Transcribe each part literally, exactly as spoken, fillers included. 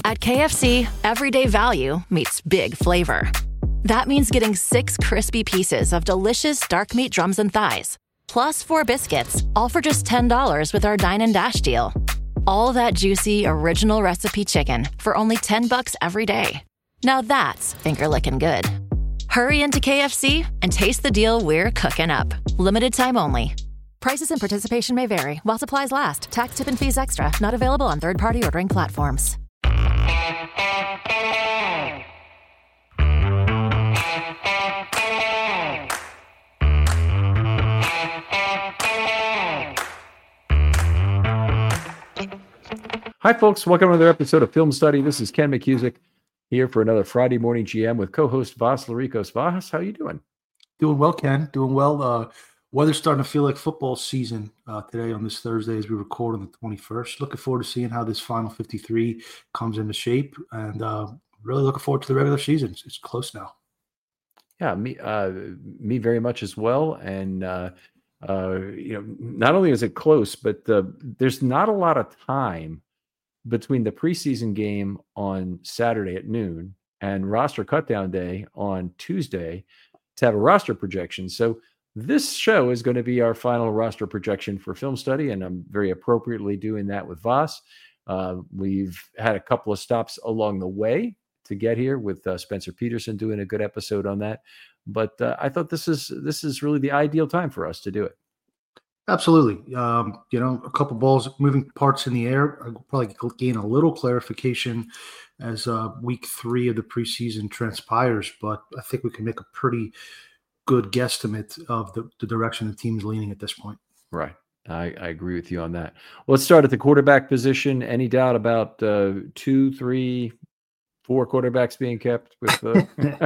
At K F C, everyday value meets big flavor. That means getting six crispy pieces of delicious dark meat drums and thighs, plus four biscuits, all for just ten dollars with our Dine and Dash deal. All that juicy, original recipe chicken for only ten bucks every day. Now that's finger-licking good. Hurry into K F C and taste the deal we're cooking up. Limited time only. Prices and participation may vary while supplies last. Tax, tip, and fees extra. Not available on third-party ordering platforms. Hi, folks. Welcome to another episode of Film Study. This is Ken McCusick here for another Friday morning G M with co-host Vas Larikos. Vas, how you doing? Doing well, Ken. Doing well. Uh, weather's starting to feel like football season uh, today on this Thursday as we record on the twenty-first. Looking forward to seeing how this final fifty-three comes into shape, and uh, really looking forward to the regular season. It's close now. Yeah, me, uh, me very much as well. And uh, uh, you know, not only is it close, but uh, there's not a lot of time between the preseason game on Saturday at noon and roster cutdown day on Tuesday to have a roster projection. So this show is going to be our final roster projection for Film Study, and I'm very appropriately doing that with Vas. Uh, we've had a couple of stops along the way to get here with uh, Spencer Peterson doing a good episode on that. But uh, I thought this is this is really the ideal time for us to do it. Absolutely. Um, you know, a couple balls, moving parts in the air. I'll probably gain a little clarification as uh, week three of the preseason transpires, but I think we can make a pretty good guesstimate of the, the direction the team's leaning at this point. Right. I, I agree with you on that. Well, let's start at the quarterback position. Any doubt about uh, two, three, four quarterbacks being kept with? Uh...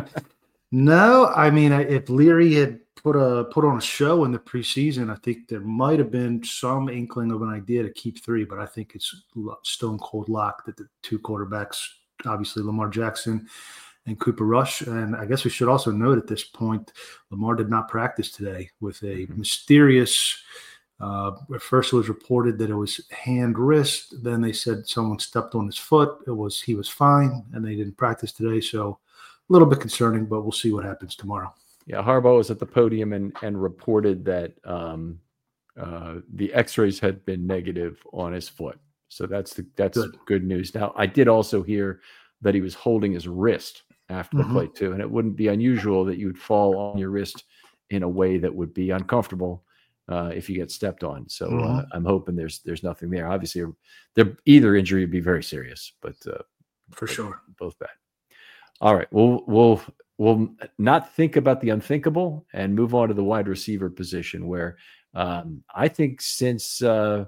No, I mean, if Leary had put a put on a show in the preseason, I think there might have been some inkling of an idea to keep three, but I think it's stone cold lock that the two quarterbacks, obviously Lamar Jackson and Cooper Rush. And I guess we should also note at this point, Lamar did not practice today with a mm-hmm. mysterious, uh, at first it was reported that it was hand wrist. Then they said someone stepped on his foot. It was, he was fine, and they didn't practice today. So a little bit concerning, but we'll see what happens tomorrow. Yeah, Harbaugh was at the podium and and reported that um, uh, the X-rays had been negative on his foot. So that's the that's good. good news. Now, I did also hear that he was holding his wrist after mm-hmm. the play too, and it wouldn't be unusual that you would fall on your wrist in a way that would be uncomfortable uh, if you get stepped on. So mm-hmm. uh, I'm hoping there's there's nothing there. Obviously, there either injury would be very serious, but uh, for sure, both bad. All right, we'll we'll we'll not think about the unthinkable and move on to the wide receiver position, where um, I think since uh,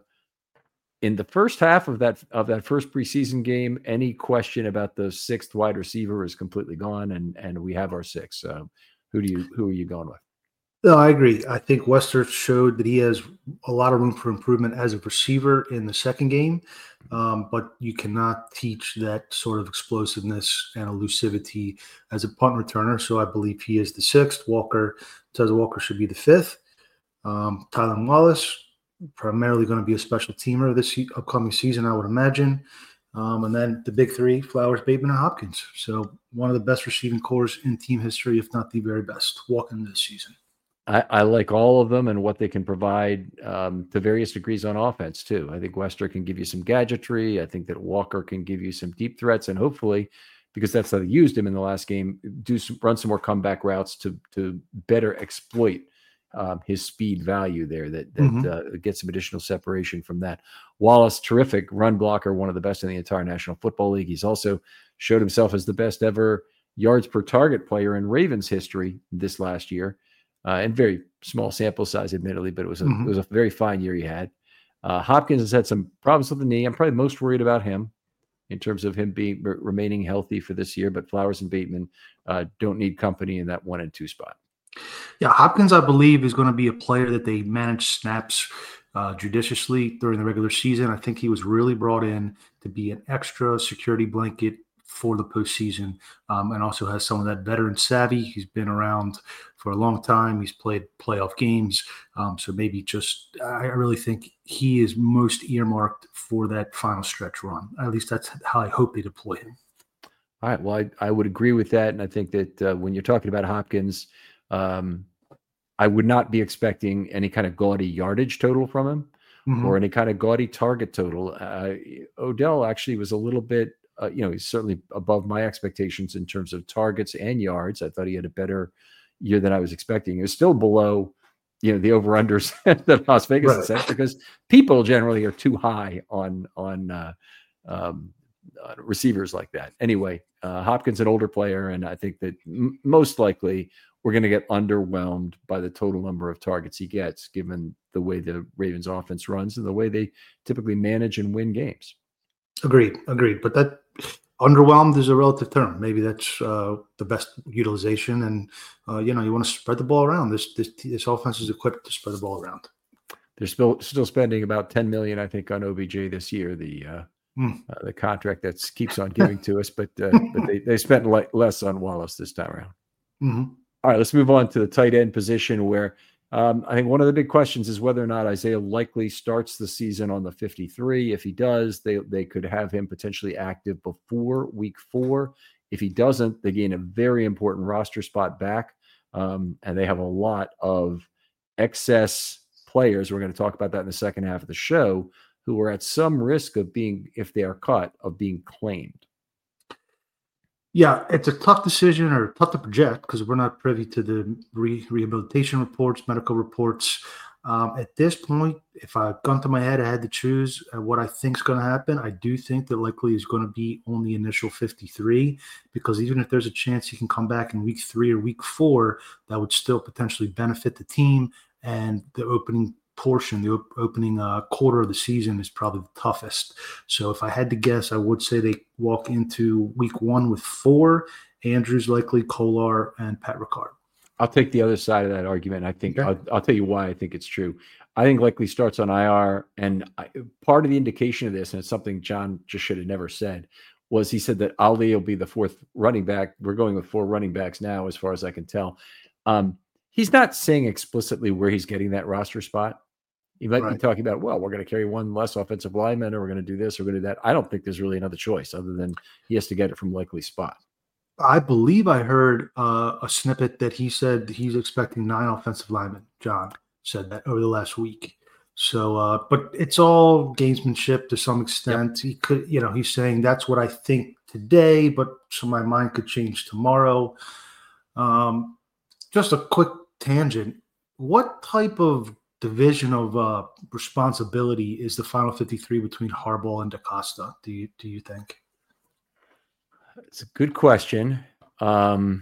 in the first half of that of that first preseason game, any question about the sixth wide receiver is completely gone, and and we have our six. Uh, who do you who are you going with? No, I agree. I think Wester showed that he has a lot of room for improvement as a receiver in the second game, um, but you cannot teach that sort of explosiveness and elusivity as a punt returner. So I believe he is the sixth. Walker, Tez Walker should be the fifth. Um, Tylan Wallace, primarily going to be a special teamer this upcoming season, I would imagine. Um, and then the big three, Flowers, Bateman, and Hopkins. So one of the best receiving cores in team history, if not the very best, walking this season. I, I like all of them and what they can provide um, to various degrees on offense, too. I think Wester can give you some gadgetry. I think that Walker can give you some deep threats, and hopefully, because that's how they used him in the last game, do some, run some more comeback routes to to better exploit um, his speed value there, that, that mm-hmm. uh, gets some additional separation from that. Wallace, terrific run blocker, one of the best in the entire National Football League. He's also showed himself as the best ever yards per target player in Ravens history this last year. Uh, and very small sample size, admittedly, but it was a, mm-hmm. it was a very fine year he had. Uh, Hopkins has had some problems with the knee. I'm probably most worried about him in terms of him being r- remaining healthy for this year. But Flowers and Bateman uh, don't need company in that one and two spot. Yeah, Hopkins, I believe, is going to be a player that they manage snaps uh, judiciously during the regular season. I think he was really brought in to be an extra security blanket for the postseason, um, and also has some of that veteran savvy. He's been around for a long time. He's played playoff games. Um, so maybe just, I really think he is most earmarked for that final stretch run. At least that's how I hope they deploy him. All right. Well, I, I would agree with that. And I think that uh, when you're talking about Hopkins, um, I would not be expecting any kind of gaudy yardage total from him mm-hmm. or any kind of gaudy target total. Uh, Odell actually was a little bit, uh, you know, he's certainly above my expectations in terms of targets and yards. I thought he had a better year than I was expecting. It was still below, you know, the over-unders that Las Vegas right. set, because people generally are too high on, on, uh, um, uh, receivers like that. Anyway, uh, Hopkins, an older player, and I think that m- most likely we're going to get underwhelmed by the total number of targets he gets, given the way the Ravens offense runs and the way they typically manage and win games. Agreed. Agreed. But that underwhelmed is a relative term. Maybe that's uh, the best utilization. And, uh, you know, you want to spread the ball around. This, this, this offense is equipped to spread the ball around. They're still, still spending about ten million dollars, I think, on O B J this year, the, uh, mm. uh, the contract that keeps on giving to us, but, uh, but they, they spent le- less on Wallace this time around. Mm-hmm. All right, let's move on to the tight end position, where um, I think one of the big questions is whether or not Isaiah Likely starts the season on the fifty-three. If he does, they they could have him potentially active before week four. If he doesn't, they gain a very important roster spot back, um, and they have a lot of excess players. We're going to talk about that in the second half of the show, who are at some risk of being, if they are cut, of being claimed. Yeah, it's a tough decision, or tough to project, because we're not privy to the re- rehabilitation reports, medical reports. Um, at this point, if I've gone to my head, I had to choose uh, what I think is going to happen. I do think that Likely is going to be on the initial fifty-three, because even if there's a chance he can come back in week three or week four, that would still potentially benefit the team. And the opening portion, the op- opening uh, quarter of the season is probably the toughest. So if I had to guess, I would say they walk into week one with four: Andrews, Likely, Kolar, and Pat Ricard. I'll take the other side of that argument. I think okay. I'll, I'll tell you why I think it's true. I think Likely starts on I R, and I, part of the indication of this, and it's something John just should have never said, was he said that Ali will be the fourth running back. We're going with four running backs now, as far as I can tell. Um, he's not saying explicitly where he's getting that roster spot. He might right. be talking about, well, we're going to carry one less offensive lineman, or we're going to do this, or we're going to do that. I don't think there's really another choice other than he has to get it from Likely's spot. I believe I heard uh, a snippet that he said he's expecting nine offensive linemen. John said that over the last week. So, uh, but it's all gamesmanship to some extent. Yep. He could, you know, he's saying that's what I think today, but so my mind could change tomorrow. Um, just a quick tangent. What type of division of uh, responsibility is the final fifty-three between Harbaugh and DaCosta, do you do you think? It's a good question. Um,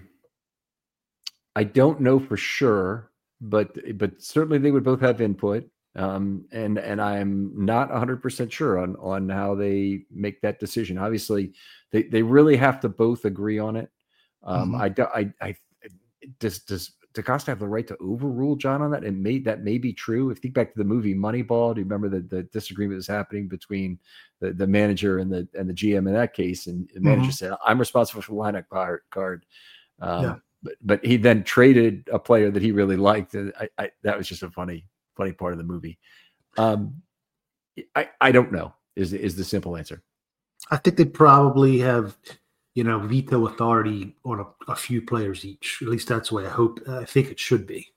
I don't know for sure, but but certainly they would both have input. Um, and and I'm not one hundred percent sure on on how they make that decision. Obviously, they, they really have to both agree on it. Um, mm-hmm. I, I, I does does DaCosta have the right to overrule John on that? And may that may be true. If you think back to the movie Moneyball, do you remember the, the disagreement was happening between the, the manager and the and the G M in that case? And the manager mm-hmm. said, "I'm responsible for the lineup card." Um, yeah. But but he then traded a player that he really liked, and I, I, that was just a funny funny part of the movie. Um, I I don't know is is the simple answer. I think they probably have, you know, veto authority on a, a few players each. At least that's the way I hope. I think it should be.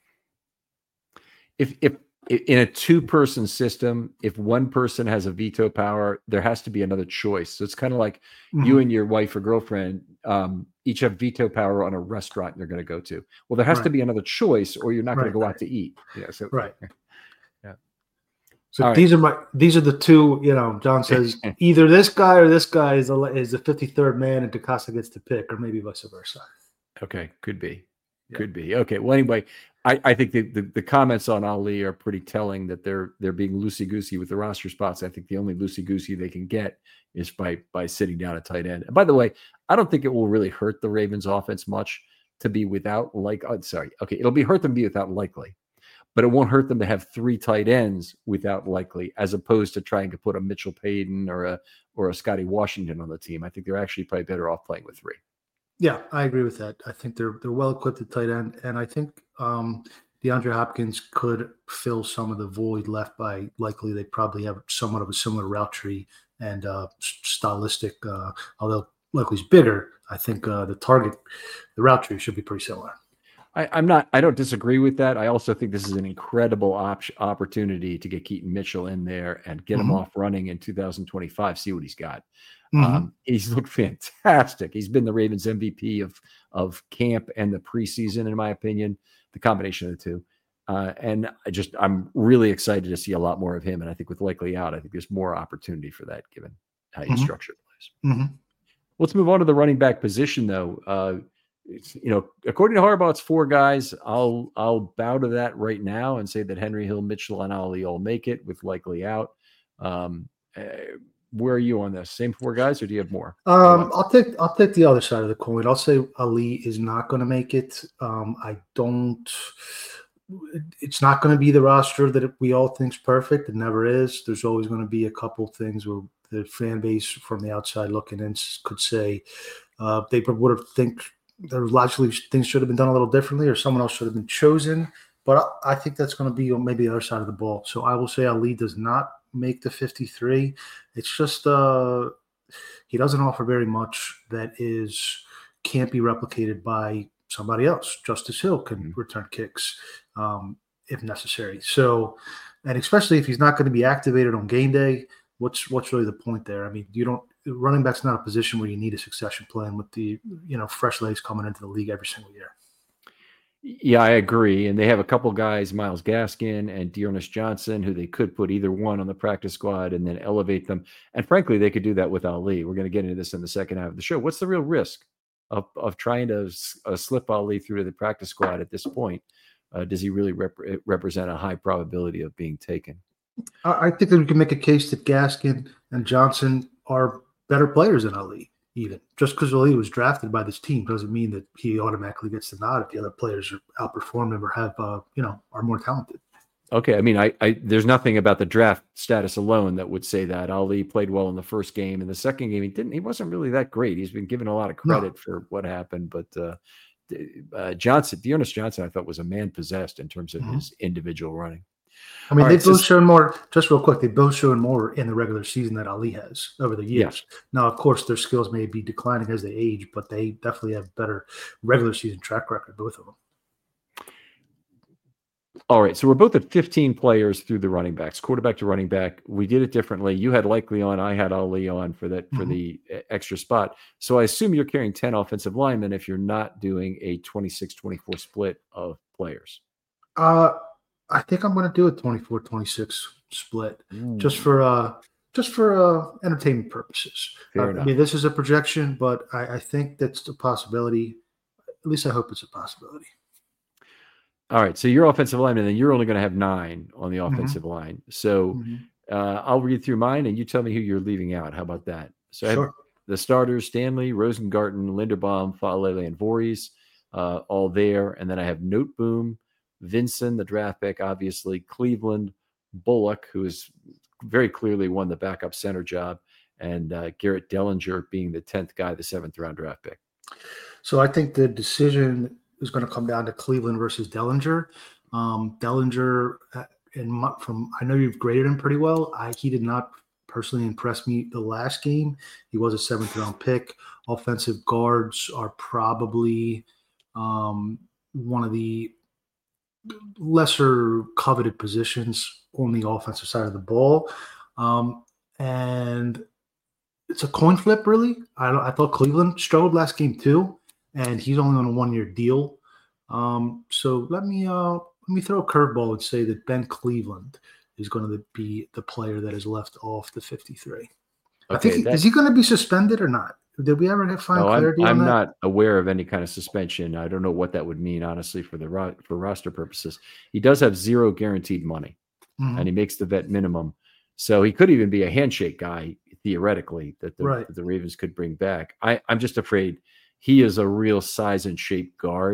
If if in a two-person system, if one person has a veto power, there has to be another choice. So it's kind of like mm-hmm. you and your wife or girlfriend um, each have veto power on a restaurant you're going to go to. Well, there has right. to be another choice, or you're not right, going to go right. out to eat. Yeah. So right. Yeah. So All these right. are my these are the two. You know, John says either this guy or this guy is the is the fifty-third man, and DaCosta gets to pick, or maybe vice versa. Okay, could be, yeah. could be. Okay. Well, anyway. I, I think the, the, the comments on Ali are pretty telling that they're they're being loosey-goosey with the roster spots. I think the only loosey-goosey they can get is by by sitting down a tight end. And by the way, I don't think it will really hurt the Ravens offense much to be without like oh, sorry. Okay, it'll be hurt them to be without Likely. but it won't hurt them to have three tight ends without Likely, as opposed to trying to put a Mitchell Payton or a or a Scotty Washington on the team. I think they're actually probably better off playing with three. Yeah, I agree with that. I think they're they're well equipped at tight end, and I think um, DeAndre Hopkins could fill some of the void left by Likely. They probably have somewhat of a similar route tree and uh, stylistic. Uh, although Likely's bigger, I think uh, the target, the route tree should be pretty similar. I, I'm not. I don't disagree with that. I also think this is an incredible op- opportunity to get Keaton Mitchell in there and get mm-hmm. him off running in two thousand twenty-five. See what he's got. Mm-hmm. Um, he's looked fantastic. He's been the Ravens M V P of of camp and the preseason, in my opinion, the combination of the two. Uh, and I just I'm really excited to see a lot more of him. And I think with Likely out, I think there's more opportunity for that given how you mm-hmm. structure plays. Mm-hmm. Let's move on to the running back position, though. Uh, It's, you know, according to Harbaugh, it's four guys. I'll I'll bow to that right now and say that Henry, Hill, Mitchell, and Ali all make it with Likely out. Um, uh, where are you on this? Same four guys, or do you have more? Um, I'll take I'll take the other side of the coin. I'll say Ali is not going to make it. Um, I don't. It's not going to be the roster that we all think is perfect. It never is. There's always going to be a couple things where the fan base from the outside looking in could say uh, they would have think. There logically things should have been done a little differently, or someone else should have been chosen. But I, I think that's going to be maybe the other side of the ball. So I will say Ali does not make the fifty-three. It's just uh, he doesn't offer very much that is can't be replicated by somebody else. Justice Hill can mm-hmm. return kicks um, if necessary. So, and especially if he's not going to be activated on game day, what's what's really the point there? I mean, you don't. Running back's not a position where you need a succession plan with the, you know, fresh legs coming into the league every single year. Yeah, I agree. And they have a couple guys, Myles Gaskin and Dearness Johnson, who they could put either one on the practice squad and then elevate them. And frankly, they could do that with Ali. We're going to get into this in the second half of the show. What's the real risk of, of trying to uh, slip Ali through to the practice squad at this point? Uh, does he really rep- represent a high probability of being taken? I think that we can make a case that Gaskin and Johnson are better players than Ali, even. Just because Ali was drafted by this team doesn't mean that he automatically gets the nod if the other players are outperform him or have, uh, you know, are more talented. Okay. I mean, I, I there's nothing about the draft status alone that would say that. Ali played well in the first game. In the second game, he didn't. He wasn't really that great. He's been given a lot of credit no. for what happened. But uh, uh, Johnson, Dearness Johnson, I thought was a man possessed in terms of mm-hmm. his individual running. I mean, All they've right, both so, shown more, just real quick, they've both shown more in the regular season than Ali has over the years. Yes. Now, of course, their skills may be declining as they age, but they definitely have better regular season track record, both of them. All right, so we're both at fifteen players through the running backs, quarterback to running back. We did it differently. You had Likely on, I had Ali on for that for mm-hmm. the extra spot. So I assume you're carrying ten offensive linemen if you're not doing a twenty-six twenty-four split of players. Uh I think I'm going to do a twenty-four twenty-six split mm. just for uh, just for uh, entertainment purposes. Uh, I mean, this is a projection, but I, I think that's a possibility. At least I hope it's a possibility. All right. So your offensive lineman, then you're only going to have nine on the offensive mm-hmm. line. So mm-hmm. uh, I'll read through mine, and you tell me who you're leaving out. How about that? So sure. I have the starters: Stanley, Rosengarten, Linderbaum, Faalele, and Voorhees, uh, all there. And then I have Noteboom, Vinson, the draft pick, obviously, Cleveland, Bullock, who is very clearly won the backup center job, and uh, Garrett Dellinger being the tenth guy, the seventh round draft pick. So I think the decision is going to come down to Cleveland versus Dellinger. Um, Dellinger, and my, from I know you've graded him pretty well. I, he did not personally impress me the last game. He was a seventh round pick. Offensive guards are probably um, one of the lesser coveted positions on the offensive side of the ball. Um, and it's a coin flip, really. I, I thought Cleveland struggled last game too, and he's only on a one-year deal. Um, so let me uh, let me throw a curveball and say that Ben Cleveland is going to be the player that is left off the fifty-three. Okay, I think he, is he going to be suspended or not? Did we ever get find no, clarity I'm, on I'm that? not aware of any kind of suspension. I don't know what that would mean, honestly, for the ro- for roster purposes. He does have zero guaranteed money, mm-hmm. and he makes the vet minimum. So he could even be a handshake guy, theoretically, that the, right. that the Ravens could bring back. I, I'm just afraid he is a real size and shape guard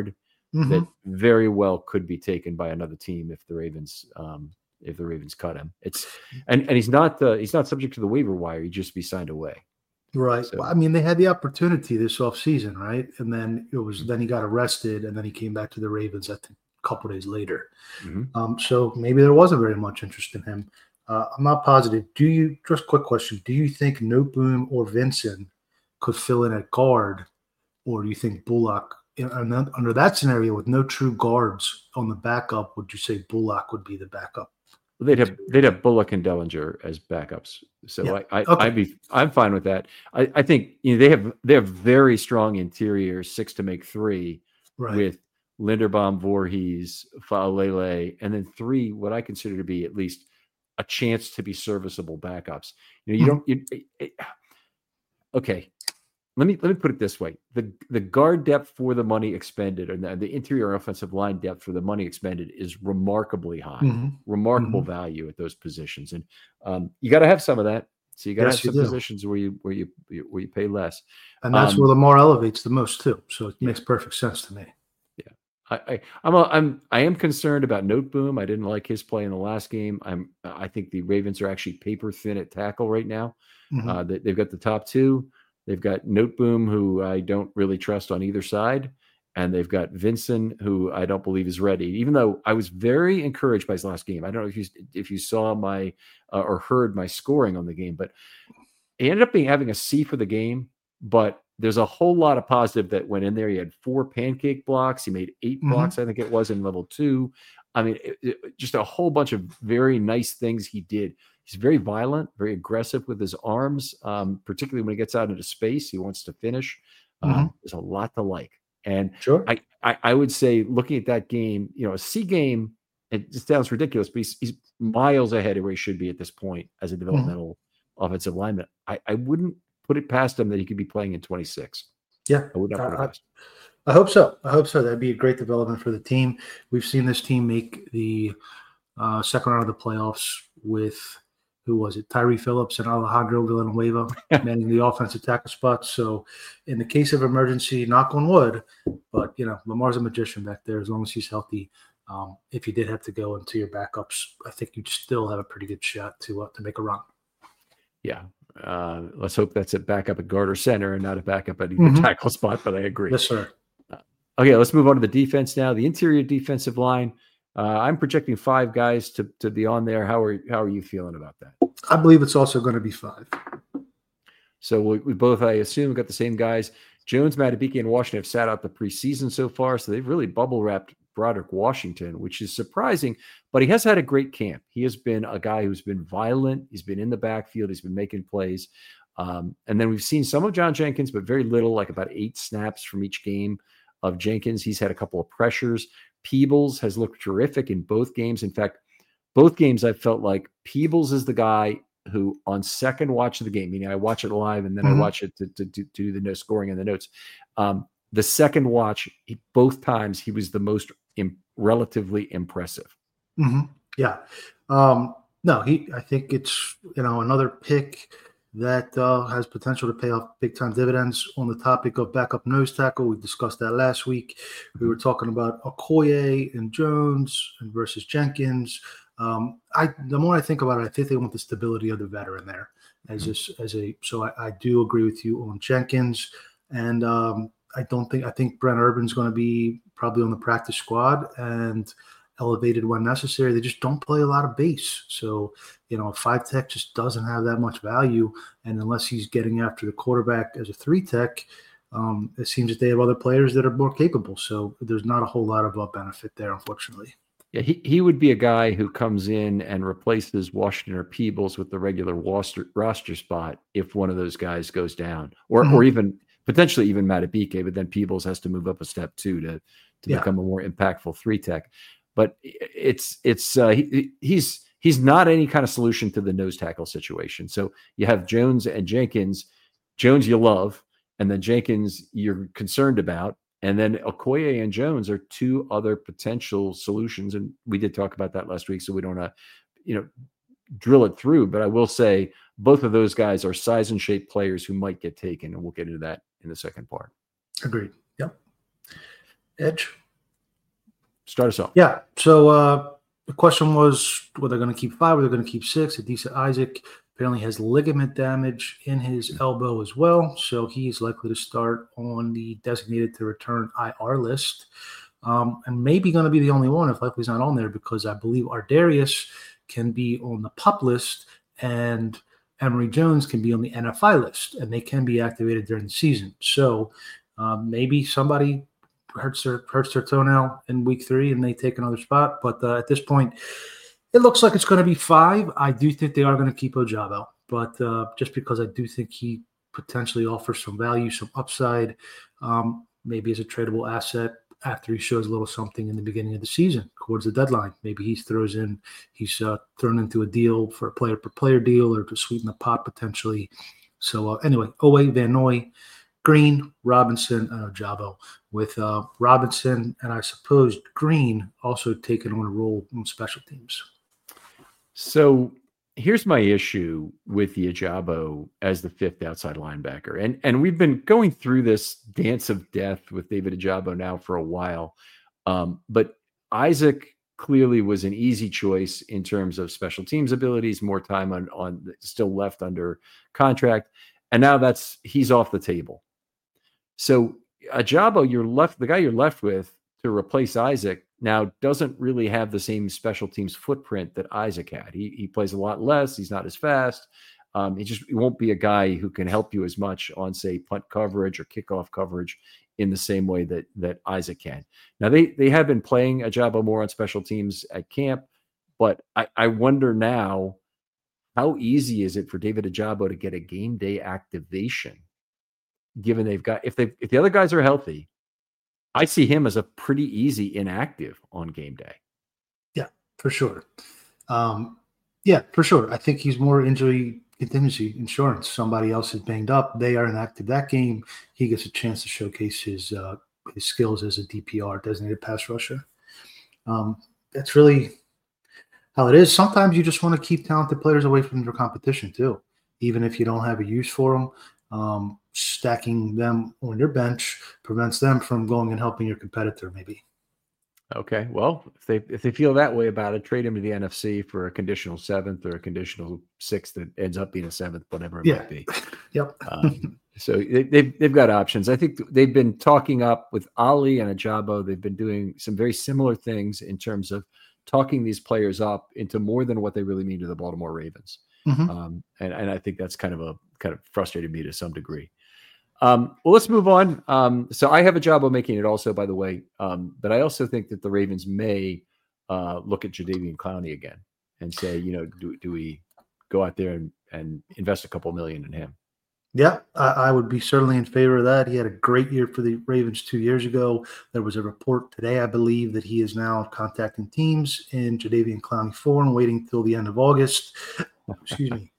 mm-hmm. that very well could be taken by another team if the Ravens um, if the Ravens cut him. It's and and he's not uh, he's not subject to the waiver wire. He'd just be signed away. Right. So, well, I mean, they had the opportunity this offseason, right? And then it was then he got arrested, and then he came back to the Ravens, I think, a couple of days later. mm-hmm. Um, so maybe there wasn't very much interest in him. Uh, I'm not positive. Do you just quick question? Do you think Noteboom or Vincent could fill in at guard, or do you think Bullock? And then under that scenario, with no true guards on the backup, would you say Bullock would be the backup? They'd have they'd have Bullock and Dellinger as backups, so Yeah. I, I Okay. I'd be I'm fine with that. I, I think you know they have they have very strong interior six to make three Right. with Linderbaum, Voorhees, Faalele, and then three what I consider to be at least a chance to be serviceable backups. You know you Mhm. don't you, it, it, okay. Let me let me put it this way: the the guard depth for the money expended, and the, the interior offensive line depth for the money expended is remarkably high, Mhm. remarkable Mhm. value at those positions, and um, you got to have some of that. So you got to Yes, have you some do. positions where you where you where you pay less. And that's Um, where Lamar elevates the most too. So it Yeah. makes perfect sense to me. I, I I'm a, I'm I am concerned about Noteboom. I didn't like his play in the last game. I'm I think the Ravens are actually paper thin at tackle right now. Mhm. Uh, they, they've got the top two. They've got Noteboom, who I don't really trust on either side, and they've got Vincent, who I don't believe is ready. Even though I was very encouraged by his last game. I don't know if you if you saw my uh, or heard my scoring on the game, but he ended up being having a C for the game. But there's a whole lot of positive that went in there. He had four pancake blocks. He made eight Mhm. blocks, I think it was, in level two. I mean, it, it, just a whole bunch of very nice things he did. He's very violent, very aggressive with his arms, um, particularly when he gets out into space. He wants to finish. Um, Mhm. There's a lot to like. And Sure. I, I, I would say, looking at that game, you know, a C game, it just sounds ridiculous, but he's, he's miles ahead of where he should be at this point as a developmental offensive lineman. I, I wouldn't put it past him that he could be playing in twenty-six. Yeah. I would not put it I, past him. I hope so. I hope so. That'd be a great development for the team. We've seen this team make the uh, second round of the playoffs with, who was it? Tyree Phillips and Alejandro Villanueva manning the offensive tackle spots. So in the case of emergency, knock on wood, but, you know, Lamar's a magician back there as long as he's healthy. Um, if you did have to go into your backups, I think you'd still have a pretty good shot to uh, to make a run. Yeah. Uh, let's hope that's a backup at guard or center and not a backup at either Mhm. tackle spot, but I agree. Yes, sir. Okay, let's move on to the defense now. The interior defensive line. Uh, I'm projecting five guys to, to be on there. How are how are you feeling about that? I believe it's also going to be five. So we, we both, I assume, got the same guys. Jones, Matabike, and Washington have sat out the preseason so far, so they've really bubble wrapped Broderick Washington, which is surprising. But he has had a great camp. He has been a guy who's been violent. He's been in the backfield. He's been making plays. Um, and then we've seen some of John Jenkins, but very little, like about eight snaps from each game of Jenkins. He's had a couple of pressures. Peebles has looked terrific in both games. In fact, both games I felt like Peebles is the guy who on second watch of the game, meaning I watch it live and then Mhm. I watch it to, to, to, to do the no scoring and the notes. Um, the second watch, he, both times he was the most im- relatively impressive. Mm-hmm. Yeah. Um, no, he, I think it's, you know, another pick that uh, has potential to pay off big time dividends. On the topic of backup nose tackle, we discussed that last week. We were talking about Okoye and Jones and versus Jenkins. Um, I the more I think about it, I think they want the stability of the veteran there as a, as a. So I, I do agree with you on Jenkins, and um, I don't think I think Brent Urban's going to be probably on the practice squad and elevated when necessary. They just don't play a lot of base, so you know, a five tech just doesn't have that much value, and unless he's getting after the quarterback as a three tech. Um, it seems that they have other players that are more capable, so there's not a whole lot of uh, benefit there, unfortunately. Yeah, he, he would be a guy who comes in and replaces Washington or Peebles with the regular roster, roster spot if one of those guys goes down, or Mhm. or even potentially even Matabike, but then Peebles has to move up a step too to to Yeah. become a more impactful three tech. But it's it's uh, he, he's he's not any kind of solution to the nose tackle situation. So you have Jones and Jenkins. Jones you love, and then Jenkins you're concerned about. And then Okoye and Jones are two other potential solutions. And we did talk about that last week, so we don't want to, you know, drill it through. But I will say both of those guys are size and shape players who might get taken. And we'll get into that in the second part. Agreed. Yep. Edge. start us off. Yeah. So uh, the question was whether they're going to keep five, or they're going to keep six. Adisa Isaac apparently has ligament damage in his elbow as well, so he is likely to start on the designated to return I R list, um, and maybe going to be the only one if Likely's not on there, because I believe Ardarius can be on the PUP list and Emory Jones can be on the N F I list, and they can be activated during the season. So um, maybe somebody hurts their hurts their toenail in week three and they take another spot. But uh, at this point, it looks like it's going to be five. I do think they are going to keep Ojabo, but uh, just because I do think he potentially offers some value, some upside, um, maybe as a tradable asset after he shows a little something in the beginning of the season towards the deadline. Maybe he throws in, he's uh, thrown into a deal for a player per player deal or to sweeten the pot potentially. So uh, anyway, Owe, Van Noy, Green, Robinson, and Ojabo, with uh, Robinson and I suppose Green also taking on a role on special teams. So here's my issue with the Ojabo as the fifth outside linebacker. And, and we've been going through this dance of death with David Ojabo now for a while. Um, but Isaac clearly was an easy choice in terms of special teams abilities, more time on, on still left under contract. And now that's, he's off the table. So Ojabo, you're left, the guy you're left with to replace Isaac now doesn't really have the same special teams footprint that Isaac had. He he plays a lot less. He's not as fast. Um, he just he won't be a guy who can help you as much on, say, punt coverage or kickoff coverage in the same way that that Isaac can. Now, they they have been playing Ojabo more on special teams at camp, but I, I wonder now, how easy is it for David Ojabo to get a game day activation, given they've got, if they if the other guys are healthy, I see him as a pretty easy inactive on game day. Yeah, for sure. Um, yeah, for sure. I think he's more injury contingency insurance. Somebody else is banged up. They are inactive that game. He gets a chance to showcase his uh, his skills as a D P R, designated pass rusher. Um, that's really how it is. Sometimes you just want to keep talented players away from your competition too, even if you don't have a use for them. Um, stacking them on your bench prevents them from going and helping your competitor maybe. Okay. Well, if they if they feel that way about it, trade him to the N F C for a conditional seventh or a conditional sixth that ends up being a seventh, whatever it yeah. might be. Yep. um, so they, they've, they've got options. I think they've been talking up with Ali and Ojabo. They've been doing some very similar things in terms of talking these players up into more than what they really mean to the Baltimore Ravens. Mm-hmm. Um, and, and I think that's kind of a kind of frustrated me to some degree. Um, well, let's move on. Um, so I have Ojabo making it also, by the way, um, but I also think that the Ravens may uh, look at Jadeveon Clowney again and say, you know, do, do we go out there and, and invest a couple million in him? Yeah, I, I would be certainly in favor of that. He had a great year for the Ravens two years ago. There was a report today, I believe, that he is now contacting teams in Jadeveon Clowney form, waiting till the end of August. Excuse me.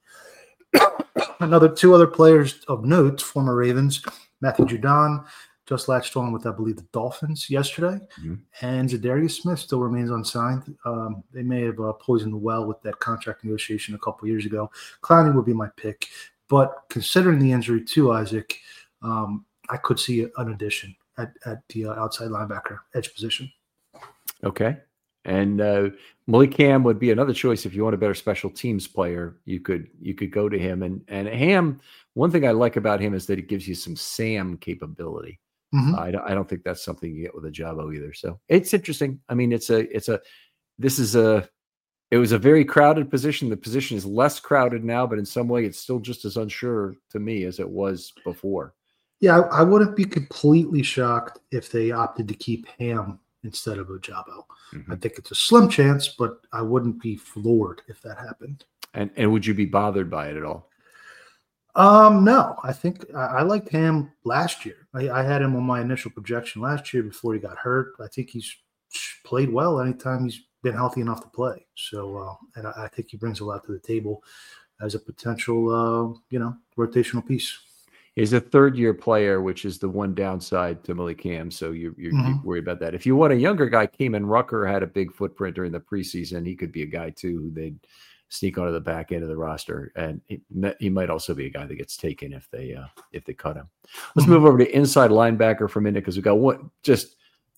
Another two other players of note, former Ravens, Matthew Judon just latched on with, I believe, the Dolphins yesterday, mm-hmm. and Zadarius Smith still remains unsigned. Um, they may have uh, poisoned the well with that contract negotiation a couple years ago. Clowney would be my pick, but considering the injury to Isaac, um, I could see an addition at, at the uh, outside linebacker edge position. Okay. And uh, Malik Ham would be another choice if you want a better special teams player. You could you could go to him. And and Ham, one thing I like about him is that it gives you some Sam capability. Mm-hmm. I don't I don't think that's something you get with Ojabo either. So it's interesting. I mean, it's a it's a this is a it was a very crowded position. The position is less crowded now, but in some way, it's still just as unsure to me as it was before. Yeah, I, I wouldn't be completely shocked if they opted to keep Ham instead of Ojabo. Mm-hmm. I think it's a slim chance, but I wouldn't be floored if that happened. And and would you be bothered by it at all? Um, no, I think I, I liked Ham last year. I, I had him on my initial projection last year before he got hurt. I think he's played well anytime he's been healthy enough to play. So, uh, and I, I think he brings a lot to the table as a potential, uh, you know, rotational piece. He's a third-year player, which is the one downside to Malik Ham. So you're, you're, mm-hmm. you're worried about that. If you want a younger guy, Kamen Rucker had a big footprint during the preseason. He could be a guy, too, who they'd sneak onto the back end of the roster. And he, he might also be a guy that gets taken if they uh, if they cut him. Let's mm-hmm. move over to inside linebacker for a minute because we've got one, just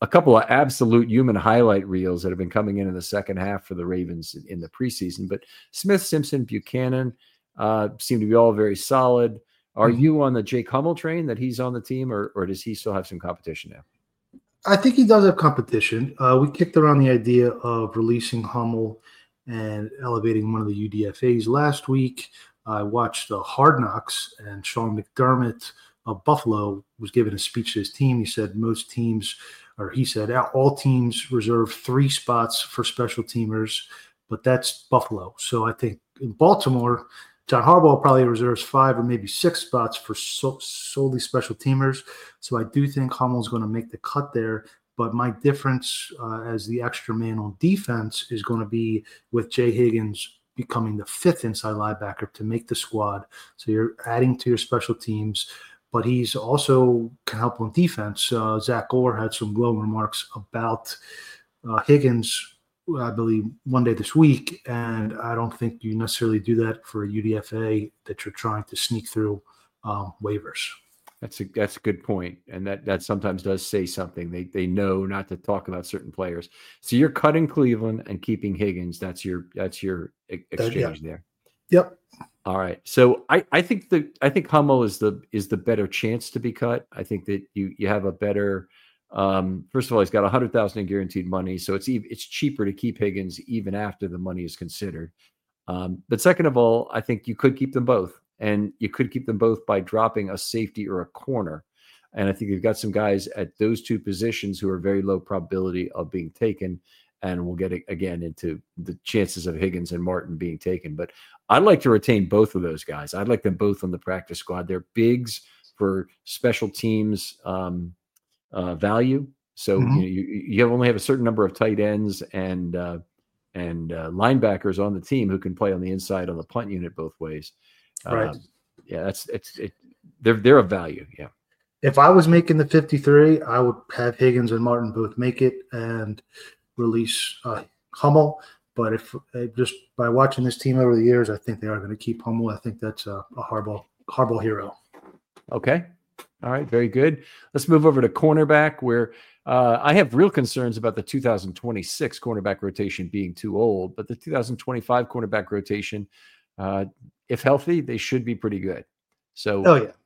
a couple of absolute human highlight reels that have been coming in in the second half for the Ravens in, in the preseason. But Smith, Simpson, Buchanan uh, seem to be all very solid. Are mm-hmm. you on the Jake Hummel train that he's on the team, or, or does he still have some competition now? I think he does have competition. Uh, we kicked around the idea of releasing Hummel and elevating one of the U D F As last week. I watched uh, Hard Knocks, and Sean McDermott of Buffalo was giving a speech to his team. He said most teams, or he said all teams reserve three spots for special teamers, but that's Buffalo. So I think in Baltimore, John Harbaugh probably reserves five or maybe six spots for so, solely special teamers. So I do think Hummel's going to make the cut there. But my difference uh, as the extra man on defense is going to be with Jay Higgins becoming the fifth inside linebacker to make the squad. So you're adding to your special teams, but he's also can help on defense. Uh, Zach Orr had some glowing remarks about uh, Higgins, I believe, one day this week, and I don't think you necessarily do that for a U D F A that you're trying to sneak through um, waivers. That's a that's a good point, and that that sometimes does say something. They they know not to talk about certain players. So you're cutting Cleveland and keeping Higgins. That's your that's your exchange uh, yeah. there. Yep. All right. So I, I think the I think Hummel is the is the better chance to be cut. I think that you you have a better. Um, first of all, he's got a hundred thousand in guaranteed money, so it's it's cheaper to keep Higgins even after the money is considered. Um, but second of all, I think you could keep them both. And you could keep them both by dropping a safety or a corner. And I think you've got some guys at those two positions who are very low probability of being taken. And we'll get again into the chances of Higgins and Martin being taken. But I'd like to retain both of those guys. I'd like them both on the practice squad. They're bigs for special teams um, uh, value. So mm-hmm. you, you you only have a certain number of tight ends and uh, and uh, linebackers on the team who can play on the inside on the punt unit both ways. Right. Um, yeah, that's it's it. They're they're of value. Yeah. If I was making the fifty-three, I would have Higgins and Martin both make it and release uh, Hummel. But if uh, just by watching this team over the years, I think they are going to keep Hummel. I think that's a, a Harbaugh Harbaugh hero. Okay. All right. Very good. Let's move over to cornerback, where uh, I have real concerns about the two thousand twenty-six cornerback rotation being too old, but the two thousand twenty-five cornerback rotation. Uh, if healthy, they should be pretty good. So, oh yeah,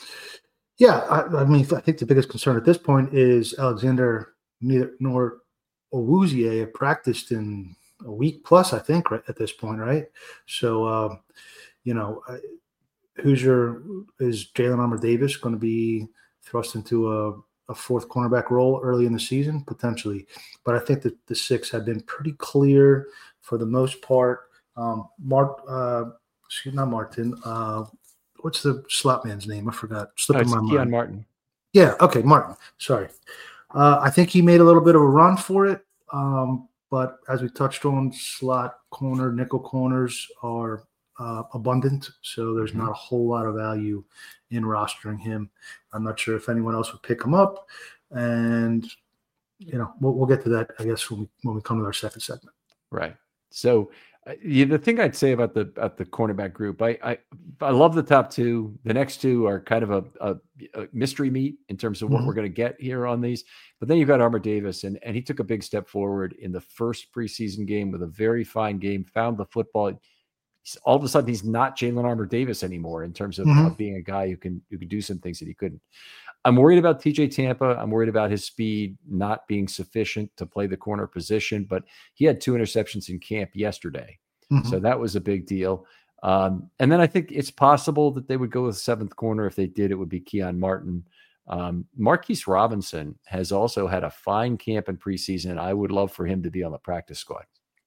yeah. I, I mean, I think the biggest concern at this point is Alexander neither nor Owuzie have practiced in a week plus. I think right at this point, right? So, um, you know, who's your is Jalen Armour-Davis going to be thrust into a, a fourth cornerback role early in the season potentially? But I think that the six have been pretty clear for the most part. Um, Mark, uh, excuse not Martin. Uh, what's the slot man's name? I forgot. Slipping oh, my Keon mind. Martin. Yeah. Okay, Martin. Sorry. Uh, I think he made a little bit of a run for it. Um, but as we touched on, slot corner, nickel corners are uh, abundant, so there's mm-hmm. not a whole lot of value in rostering him. I'm not sure if anyone else would pick him up, and you know we'll, we'll get to that, I guess, when we when we come to our second segment. Right. So. Uh, yeah, the thing I'd say about the at the cornerback group, I, I I love the top two. The next two are kind of a, a, a mystery meat in terms of what mm-hmm. we're going to get here on these. But then you've got Armour-Davis, and and he took a big step forward in the first preseason game with a very fine game. Found the football. He's, all of a sudden, he's not Jalen Armour-Davis anymore in terms of mm-hmm. uh, being a guy who can who can do some things that he couldn't. I'm worried about T J Tampa. I'm worried about his speed not being sufficient to play the corner position, but he had two interceptions in camp yesterday. Mm-hmm. So that was a big deal. Um, and then I think it's possible that they would go with seventh corner. If they did, it would be Keon Martin. Um, Marquise Robinson has also had a fine camp in preseason. I would love for him to be on the practice squad.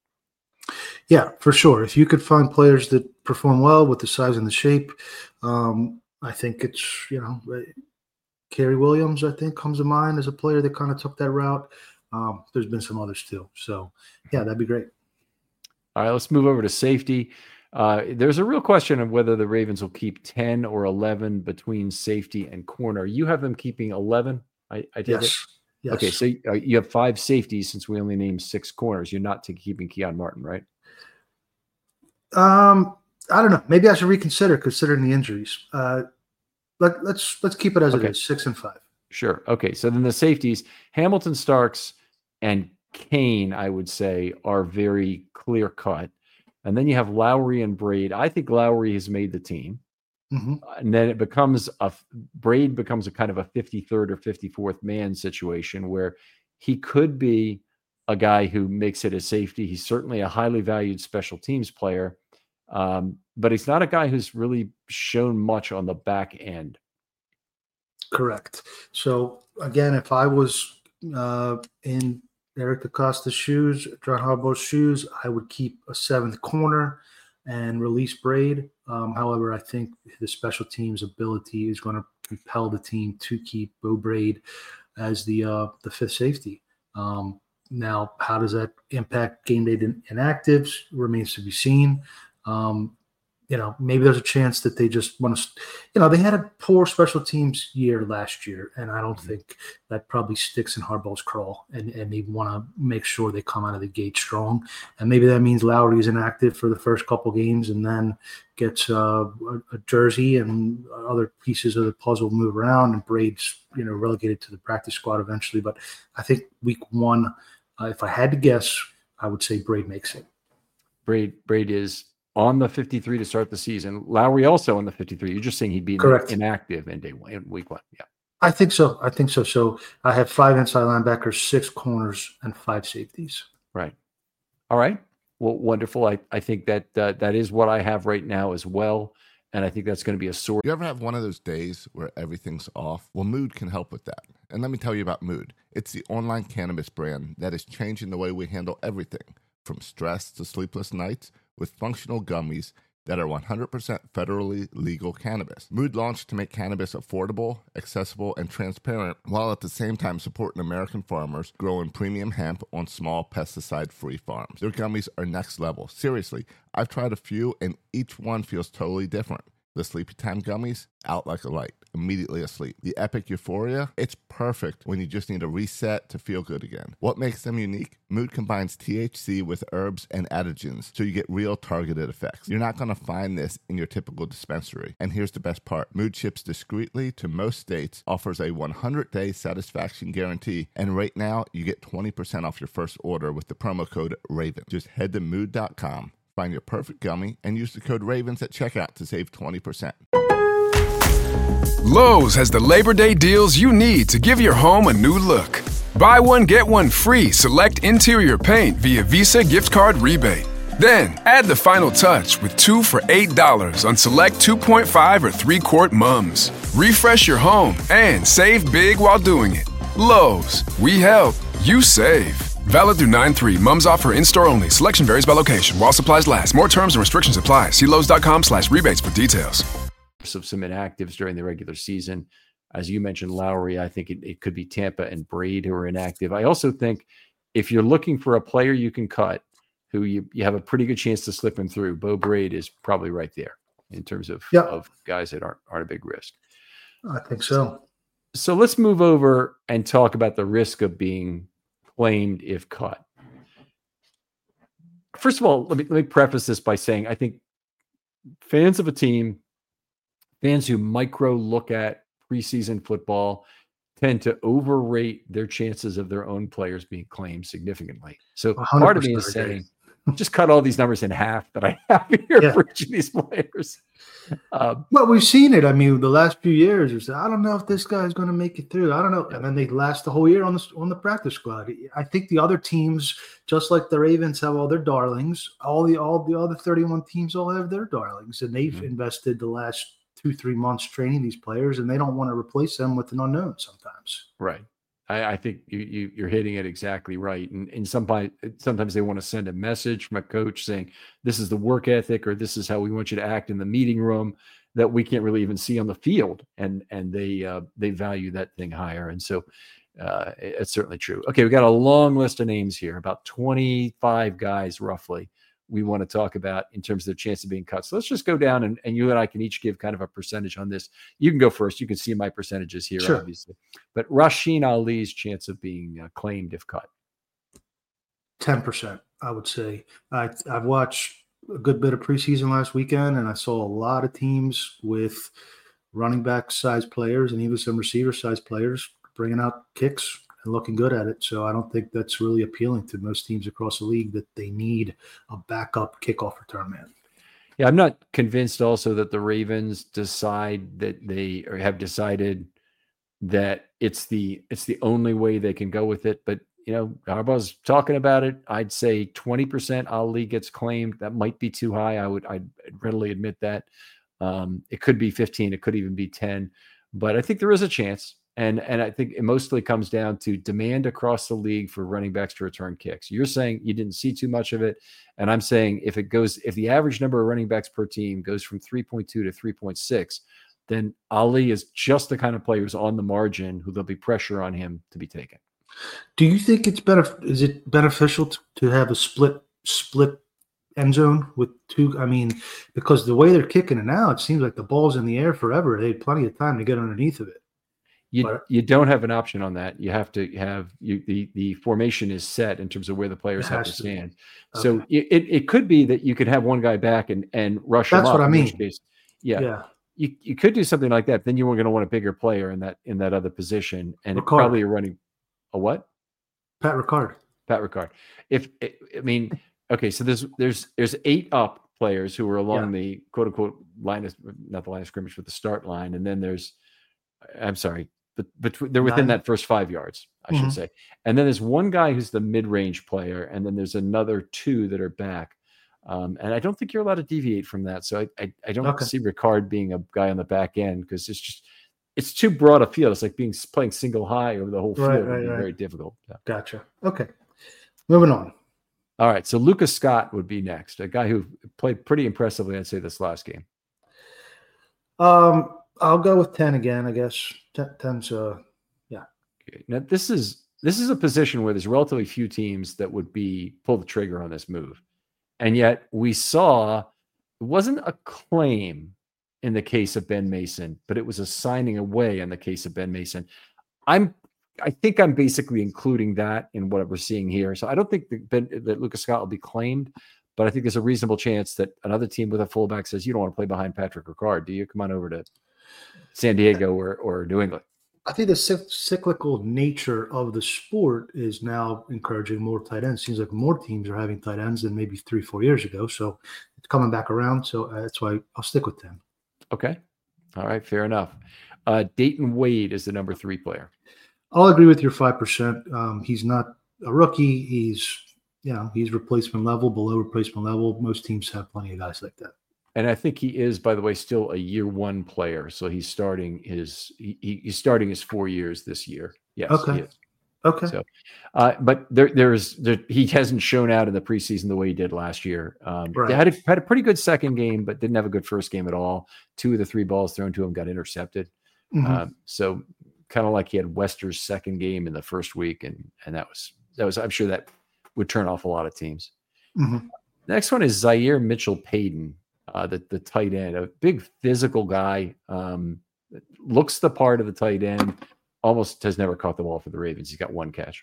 Yeah, for sure. If you could find players that perform well with the size and the shape, um, I think it's, you know, Kerry Williams, I think, comes to mind as a player that kind of took that route. Um, there's been some others too. So, yeah, that'd be great. All right, let's move over to safety. Uh, there's a real question of whether the Ravens will keep ten or eleven between safety and corner. You have them keeping eleven? I, I did yes. it? Yes. Okay, so uh, you have five safeties since we only named six corners. You're not to keeping Keon Martin, right? Um, I don't know. Maybe I should reconsider considering the injuries. Uh, let, let's let's keep it as okay. it is, six and five. Sure. Okay. So then the safeties, Hamilton, Starks, and Kane, I would say, are very clear cut. And then you have Lowry and Braid. I think Lowry has made the team. Mm-hmm. And then it becomes a Braid becomes a kind of a fifty-third or fifty-fourth man situation where he could be a guy who makes it a safety. He's certainly a highly valued special teams player, um, but he's not a guy who's really shown much on the back end. Correct. So again, if I was uh, in Eric DeCosta's shoes, John Harbaugh's shoes, I would keep a seventh corner and release Braid. Um, however, I think the special teams ability is going to compel the team to keep Beau Braid as the uh, the fifth safety. Um, now, how does that impact game day inactives remains to be seen. Um, you know, maybe there's a chance that they just want to, you know, they had a poor special teams year last year, and I don't think that probably sticks in Harbaugh's crawl, and, and they want to make sure they come out of the gate strong. And maybe that means Lowry is inactive for the first couple games and then gets uh, a, a jersey and other pieces of the puzzle move around, and Braid's, you know, relegated to the practice squad eventually. But I think week one, uh, if I had to guess, I would say Braid makes it. Braid, Braid is on the fifty-three to start the season. Lowry also on the fifty-three. You're just saying he'd be Correct. inactive in day one, in week one. Yeah, I think so. I think so. So I have five inside linebackers, six corners, and five safeties. Right. All right. Well, wonderful. I, I think that uh, that is what I have right now as well. And I think that's going to be a source. You ever have one of those days where everything's off? Well, Mood can help with that. And let me tell you about Mood. It's the online cannabis brand that is changing the way we handle everything, from stress to sleepless nights, with functional gummies that are one hundred percent federally legal cannabis. Mood launched to make cannabis affordable, accessible, and transparent, while at the same time supporting American farmers growing premium hemp on small pesticide-free farms. Their gummies are next level. Seriously, I've tried a few, and each one feels totally different. The Sleepy Time gummies, out like a light, immediately asleep. The Epic Euphoria, it's perfect when you just need a reset to feel good again. What makes them unique? Mood combines T H C with herbs and adaptogens, so you get real targeted effects. You're not going to find this in your typical dispensary. And here's the best part. Mood ships discreetly to most states, offers a one hundred day satisfaction guarantee, and right now you get twenty percent off your first order with the promo code RAVEN. Just head to mood dot com. Find your perfect gummy and use the code RAVENS at checkout to save twenty percent. Lowe's has the Labor Day deals you need to give your home a new look. Buy one, get one free select interior paint via Visa gift card rebate. Then, add the final touch with two for eight dollars on select two point five or three quart mums. Refresh your home and save big while doing it. Lowe's, we help, you save. Valid through nine three. Mums offer in-store only. Selection varies by location. While supplies last. More terms and restrictions apply. See Lowe's.com slash rebates for details. Of some inactives during the regular season. As you mentioned, Lowry, I think it, it could be Tampa and Braid who are inactive. I also think if you're looking for a player you can cut, who you, you have a pretty good chance to slip him through, Beau Braid is probably right there in terms of, yep. of guys that aren't, aren't a big risk. I think so. So let's move over and talk about the risk of being claimed if cut. First of all, let me let me preface this by saying I think fans of a team, fans who micro look at preseason football, tend to overrate their chances of their own players being claimed significantly. So part of me is saying, just cut all these numbers in half that I have here yeah. for each of these players. Um, well, we've seen it. I mean, the last few years, it's, I don't know if this guy's going to make it through. I don't know. And then they last the whole year on the on the practice squad. I think the other teams, just like the Ravens, have all their darlings. All the all the other thirty-one teams all have their darlings, and they've mm-hmm. invested the last two three months training these players, and they don't want to replace them with an unknown sometimes. Right. I, I think you, you, you're hitting it exactly right. And, and sometimes, sometimes they want to send a message from a coach saying, this is the work ethic, or this is how we want you to act in the meeting room that we can't really even see on the field. And, and they, uh, they value that thing higher. And so uh, it's certainly true. Okay. We got a long list of names here, about twenty-five guys roughly we want to talk about in terms of their chance of being cut. So let's just go down and, and you and I can each give kind of a percentage on this. You can go first. You can see my percentages here, sure. obviously. But Rasheen Ali's chance of being uh, claimed if cut. ten percent, I would say. I, I've watched a good bit of preseason last weekend, and I saw a lot of teams with running back size players and even some receiver size players bringing out kicks and looking good at it. So I don't think that's really appealing to most teams across the league, that they need a backup kickoff return man. Yeah, I'm not convinced also that the Ravens decide that they or have decided that it's the it's the only way they can go with it. But, you know, Harbaugh's talking about it. I'd say twenty percent Ali gets claimed. That might be too high. I would I'd readily admit that. Um, it could be fifteen. It could even be ten. But I think there is a chance. And and I think it mostly comes down to demand across the league for running backs to return kicks. You're saying you didn't see too much of it. And I'm saying if it goes, if the average number of running backs per team goes from three point two to three point six, then Ali is just the kind of player who's on the margin who there'll be pressure on him to be taken. Do you think it's better? Is it beneficial to, to have a split split end zone with two? I mean, because the way they're kicking it now, it seems like the ball's in the air forever. They had plenty of time to get underneath of it. You But- you don't have an option on that. You have to have you the the formation is set in terms of where the players It have to has to be. stand. So Okay. it, it it could be that you could have one guy back and and rush him That's up, what I in which mean. case- yeah, Yeah. you you could do something like that. Then you were going to want a bigger player in that in that other position, and it Ricard. probably a running a what? Pat Ricard. Pat Ricard. If I mean, okay, so there's there's there's eight up players who are along the quote unquote line of not the line of scrimmage, but the start line, and then there's I'm sorry, but but they're within Nine. that first five yards, I should Mhm. say. And then there's one guy who's the mid-range player, and then there's another two that are back. Um, and I don't think you're allowed to deviate from that. So I I, I don't Okay. see Ricard being a guy on the back end because it's just it's too broad a field. It's like being playing single high over the whole field Right, would right, be right. very difficult. Yeah. Gotcha. Okay. Moving on. All right, so Lucas Scott would be next, a guy who played pretty impressively, I'd say, this last game. Um, I'll go with ten again, I guess. Ten, ten's uh Okay. Now, this is this is a position where there's relatively few teams that would be pull the trigger on this move, and yet we saw it wasn't a claim in the case of Ben Mason, but it was a signing away in the case of Ben Mason. I'm I think I'm basically including that in what we're seeing here. So I don't think that, ben, that Lucas Scott will be claimed, but I think there's a reasonable chance that another team with a fullback says, you don't want to play behind Patrick Ricard, do you? Come on over to San Diego or, or New England. I think the cyc- cyclical nature of the sport is now encouraging more tight ends. Seems like more teams are having tight ends than maybe three, four years ago. So it's coming back around. So uh, that's why I'll stick with ten. Okay. All right. Fair enough. Uh, Dayton Wade is the number three player. I'll agree with your five percent. Um, he's not a rookie. He's, you know, he's replacement level, below replacement level. Most teams have plenty of guys like that. And I think he is, by the way, still a year one player. So he's starting his he, he's starting his four years this year. Yes. Okay. He is. Okay. So, uh, but there, there's there, he hasn't shown out in the preseason the way he did last year. Um, Right. They had a, had a pretty good second game, but didn't have a good first game at all. Two of the three balls thrown to him got intercepted. Mhm. Um, so kind of like he had Wester's second game in the first week, and and that was that was I'm sure that would turn off a lot of teams. Mhm. Next one is Zaire Mitchell Payton, uh, the the tight end, a big physical guy, um, looks the part of the tight end. Almost has never caught the ball for the Ravens. He's got one catch.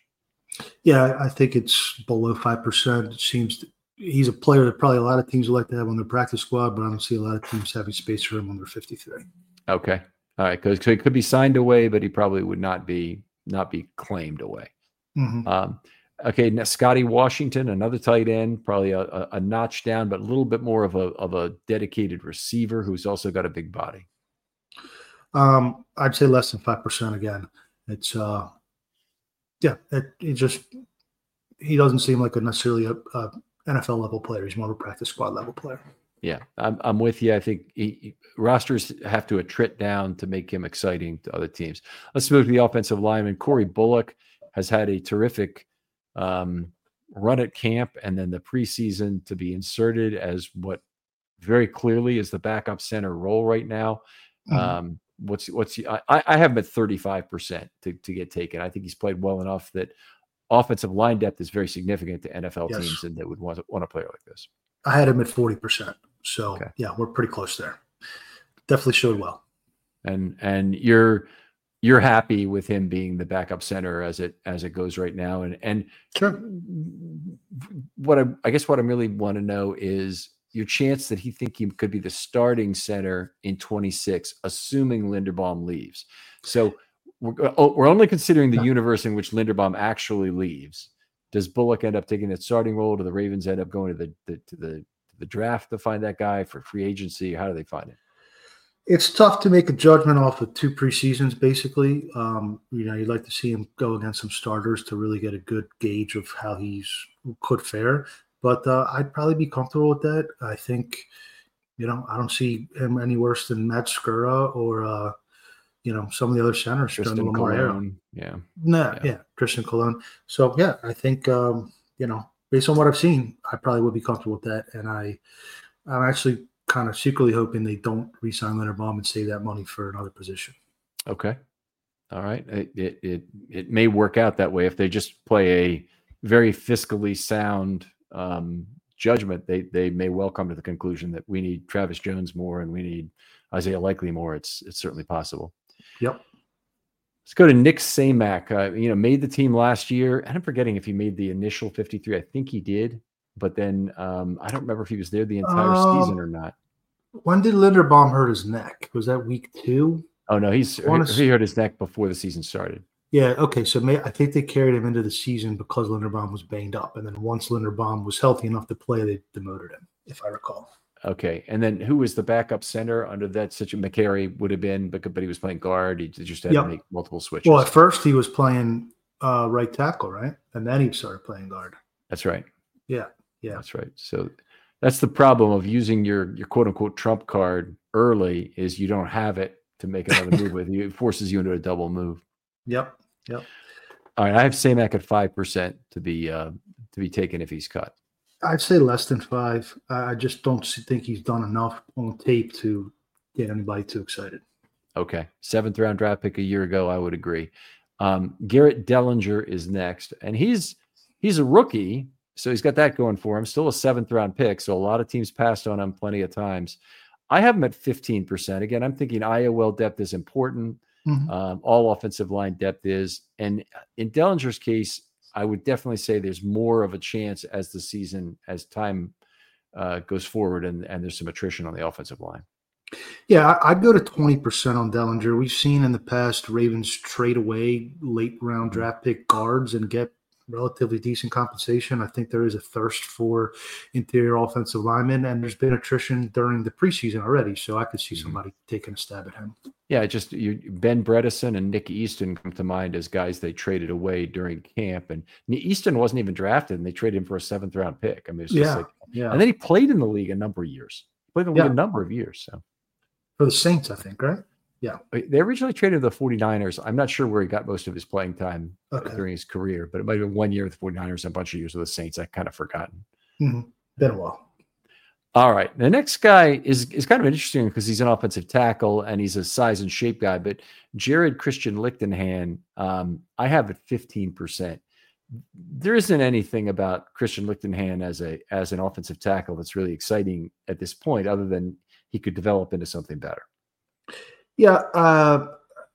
Yeah, I think it's below five percent. It seems to, he's a player that probably a lot of teams would like to have on their practice squad, but I don't see a lot of teams having space for him on their fifty-three. Okay, all right, because he could be signed away, but he probably would not be not be claimed away. Mhm. Um, okay, now Scotty Washington, another tight end, probably a, a, a notch down, but a little bit more of a of a dedicated receiver who's also got a big body. Um, I'd say less than five percent again. It's uh, yeah, it, it just he doesn't seem like a necessarily a, a N F L level player. He's more of a practice squad level player. Yeah, I'm I'm with you. I think he, he- rosters have to attrit down to make him exciting to other teams. Let's move to the offensive lineman. Corey Bullock has had a terrific um, run at camp, and then the preseason to be inserted as what very clearly is the backup center role right now. Mhm. Um, what's what's I, I have him at thirty-five percent to to get taken. I think he's played well enough that offensive line depth is very significant to N F L Yes. teams, and that would want to, want a player like this. I had him at forty percent. So Okay. yeah, we're pretty close there. Definitely showed well. and and you're you're happy with him being the backup center as it as it goes right now. And and Sure. what I, I guess what I really want to know is your chance that he think he could be the starting center in twenty-six, assuming Linderbaum leaves. So we're, oh, we're only considering the universe in which Linderbaum actually leaves. Does Bullock end up taking that starting role? Do the Ravens end up going to the, the to the to the draft to find that guy for free agency? How do they find it? It's tough to make a judgment off of two preseasons, basically. Um, you know, you'd like to see him go against some starters to really get a good gauge of how he's could fare. But uh, I'd probably be comfortable with that. I think, you know, I don't see him any worse than Matt Skura or, uh, you know, some of the other centers. Tristan Colon. Yeah. Nah, yeah. yeah, Tristan Colon. So, yeah, I think, um, you know, based on what I've seen, I probably would be comfortable with that. And I, I'm actually kind of secretly hoping they don't re-sign Linderbaum and save that money for another position. Okay. All right. It, it, it, it may work out that way if they just play a very fiscally sound um, judgment. They, they may well come to the conclusion that we need Travis Jones more and we need Isaiah Likely more. It's, it's certainly possible. Yep. Let's go to Nick Samac. Uh, you know, made the team last year, and I'm forgetting if he made the initial fifty-three. I think he did, but then um, I don't remember if he was there the entire um, season or not. When did Linderbaum hurt his neck? Was that week two? Oh no, he's he hurt his neck before the season started. Yeah. Okay. So may, I think they carried him into the season because Linderbaum was banged up, and then once Linderbaum was healthy enough to play, they demoted him, if I recall. Okay. And then who was the backup center under that situation? McCary would have been, but, but he was playing guard. He just had yep. to make multiple switches. Well, at first he was playing uh, right tackle, right? And then he started playing guard. That's right. Yeah. Yeah. That's right. So that's the problem of using your, your quote unquote trump card early is you don't have it to make another move with you. It forces you into a double move. Yep. Yep. All right. I have Samac at five percent to be, uh, to be taken if he's cut. I'd say less than five. I just don't think he's done enough on tape to get anybody too excited. Okay. Seventh round draft pick a year ago. I would agree. Um, Garrett Dellinger is next, and he's, he's a rookie. So he's got that going for him. Still a seventh round pick. So a lot of teams passed on him plenty of times. I have him at fifteen percent. Again, I'm thinking I O L depth is important. Mm-hmm. Um, all offensive line depth is. And in Dellinger's case, I would definitely say there's more of a chance as the season, as time uh, goes forward and, and there's some attrition on the offensive line. Yeah, I'd go to twenty percent on Dellinger. We've seen in the past Ravens trade away late round draft pick guards and get relatively decent compensation. I think there is a thirst for interior offensive linemen, and there's been attrition during the preseason already. So I could see somebody taking a stab at him. Yeah, just you, Ben Bredesen and Nick Easton come to mind as guys they traded away during camp. And Easton wasn't even drafted, and they traded him for a seventh round pick. I mean, it's just yeah, like, yeah. And then he played in the league a number of years. He played in the yeah. league a number of years. So for the Saints, I think, right? Yeah. They originally traded the 49ers. I'm not sure where he got most of his playing time okay. during his career, but it might have been one year with the 49ers and a bunch of years with the Saints. I've kind of forgotten. Mm-hmm. Been a while. All right. The next guy is, is kind of interesting because he's an offensive tackle and he's a size and shape guy, but Jared Christian Lichtenhan, um, I have at fifteen percent. There isn't anything about Christian Lichtenhan as a as an offensive tackle that's really exciting at this point, other than he could develop into something better. Yeah, uh,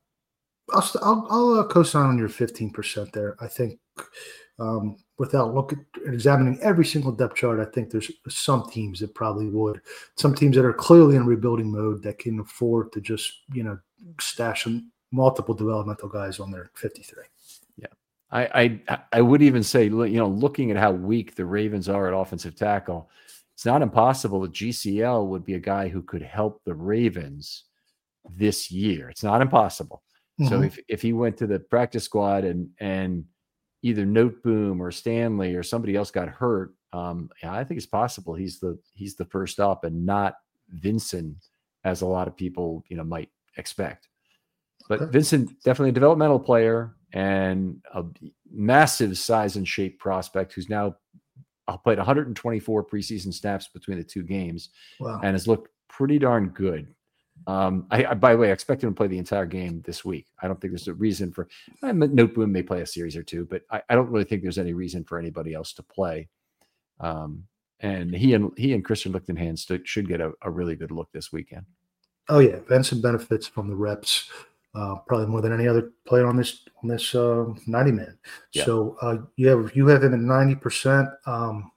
I'll I'll, I'll uh, co-sign on your fifteen percent there. I think um, without looking examining every single depth chart, I think there's some teams that probably would. Some teams that are clearly in rebuilding mode that can afford to just you know stash some multiple developmental guys on their fifty-three. Yeah, I I I would even say you know looking at how weak the Ravens are at offensive tackle, it's not impossible that G C L would be a guy who could help the Ravens this year. It's not impossible. Mm-hmm. So if, if he went to the practice squad and and either Noteboom or Stanley or somebody else got hurt, um, yeah, I think it's possible he's the he's the first up and not Vincent, as a lot of people you know might expect. But okay. Vincent, definitely a developmental player and a massive size and shape prospect who's now played one hundred twenty-four preseason snaps between the two games. Wow. And has looked pretty darn good. Um, I, I, by the way, I expect him to play the entire game this week. I don't think there's a reason for uh, Noteboom may play a series or two, but I, I don't really think there's any reason for anybody else to play. Um, and he and he and Christian Lichtenhan st- should get a, a really good look this weekend. Oh yeah, Vincent benefits from the reps uh, probably more than any other player on this on this uh, ninety man. Yeah. So uh, you have you have him at ninety percent. Um,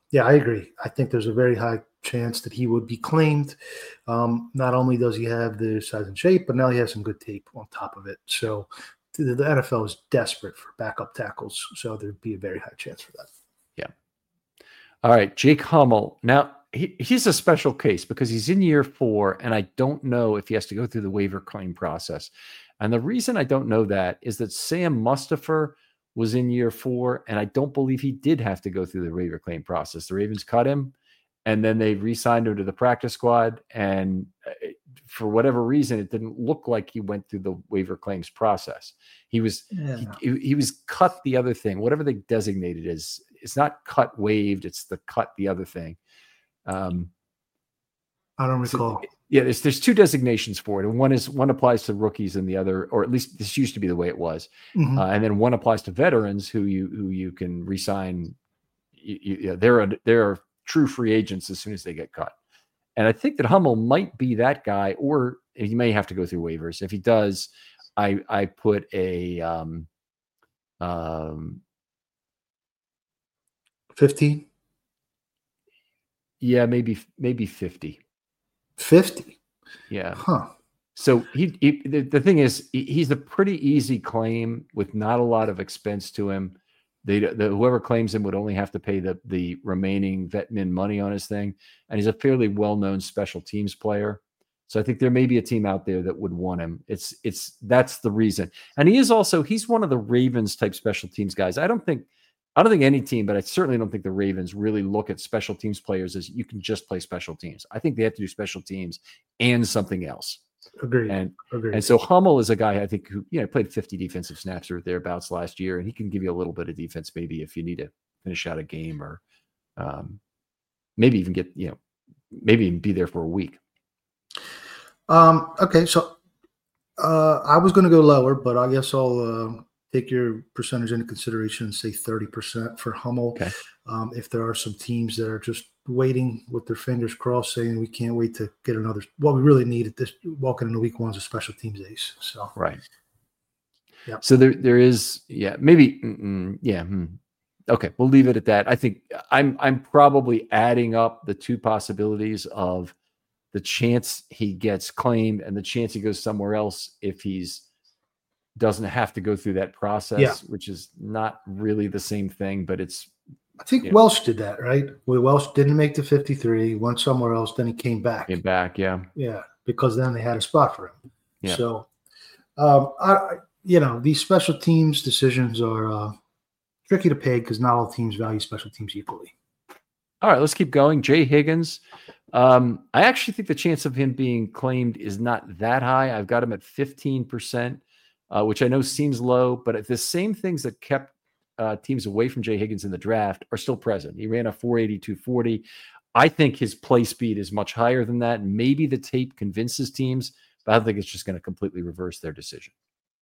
Yeah, I agree. I think there's a very high chance that he would be claimed. Um, not only does he have the size and shape, but now he has some good tape on top of it. So the, the N F L is desperate for backup tackles. So there'd be a very high chance for that. Yeah. All right, Jake Hummel. Now, he, he's a special case because he's in year four, and I don't know if he has to go through the waiver claim process. And the reason I don't know that is that Sam Mustipher was in year four, and I don't believe he did have to go through the waiver claim process. The Ravens cut him, and then they re-signed him to the practice squad. And for whatever reason, it didn't look like he went through the waiver claims process. He was yeah. he, he was cut the other thing, whatever they designated as. It's not cut waived; it's the cut the other thing. Um, I don't recall. So, yeah, there's there's two designations for it, and one is one applies to rookies, and the other, or at least this used to be the way it was, mm-hmm. uh, and then one applies to veterans who you who you can re-sign. You, you, you know, they're a, they're true free agents as soon as they get cut, and I think that Hummel might be that guy, or he may have to go through waivers. If he does, I I put a um um fifteen. Yeah, maybe maybe fifty. fifty. Yeah. Huh. So he, he the, the thing is, he, he's a pretty easy claim with not a lot of expense to him. They, the, whoever claims him would only have to pay the the remaining vet min money on his thing, and he's a fairly well-known special teams player. So I think there may be a team out there that would want him. It's it's that's the reason, and he is also he's one of the Ravens type special teams guys. I don't think. I don't think any team, but I certainly don't think the Ravens really look at special teams players as you can just play special teams. I think they have to do special teams and something else. Agreed. And, Agreed. and so Hummel is a guy I think who, you know, played fifty defensive snaps or thereabouts last year, and he can give you a little bit of defense maybe if you need to finish out a game or um, maybe even get, you know, maybe even be there for a week. Um, okay. So uh, I was going to go lower, but I guess I'll uh, take your percentage into consideration and say thirty percent for Hummel. Okay. Um, if there are some teams that are just waiting with their fingers crossed, saying we can't wait to get another, what we really need at this walking into week one is a special teams ace. So, right. Yeah. So there, there is, yeah, maybe, yeah. Hmm. Okay. We'll leave it at that. I think I'm, I'm probably adding up the two possibilities of the chance he gets claimed and the chance he goes somewhere else if he's, doesn't have to go through that process, yeah. which is not really the same thing, but it's. I think you know, Welsh did that, right? Well, Welsh didn't make the fifty-three, went somewhere else, then he came back. Came back, yeah. Yeah, because then they had a spot for him. Yeah. So, um, I, you know, these special teams decisions are uh, tricky to peg because not all teams value special teams equally. All right, let's keep going. Jay Higgins. Um, I actually think the chance of him being claimed is not that high. I've got him at fifteen percent. Uh, which I know seems low, but if the same things that kept uh, teams away from Jay Higgins in the draft are still present. He ran a four eighty-two forty. I think his play speed is much higher than that. Maybe the tape convinces teams, but I don't think it's just going to completely reverse their decision.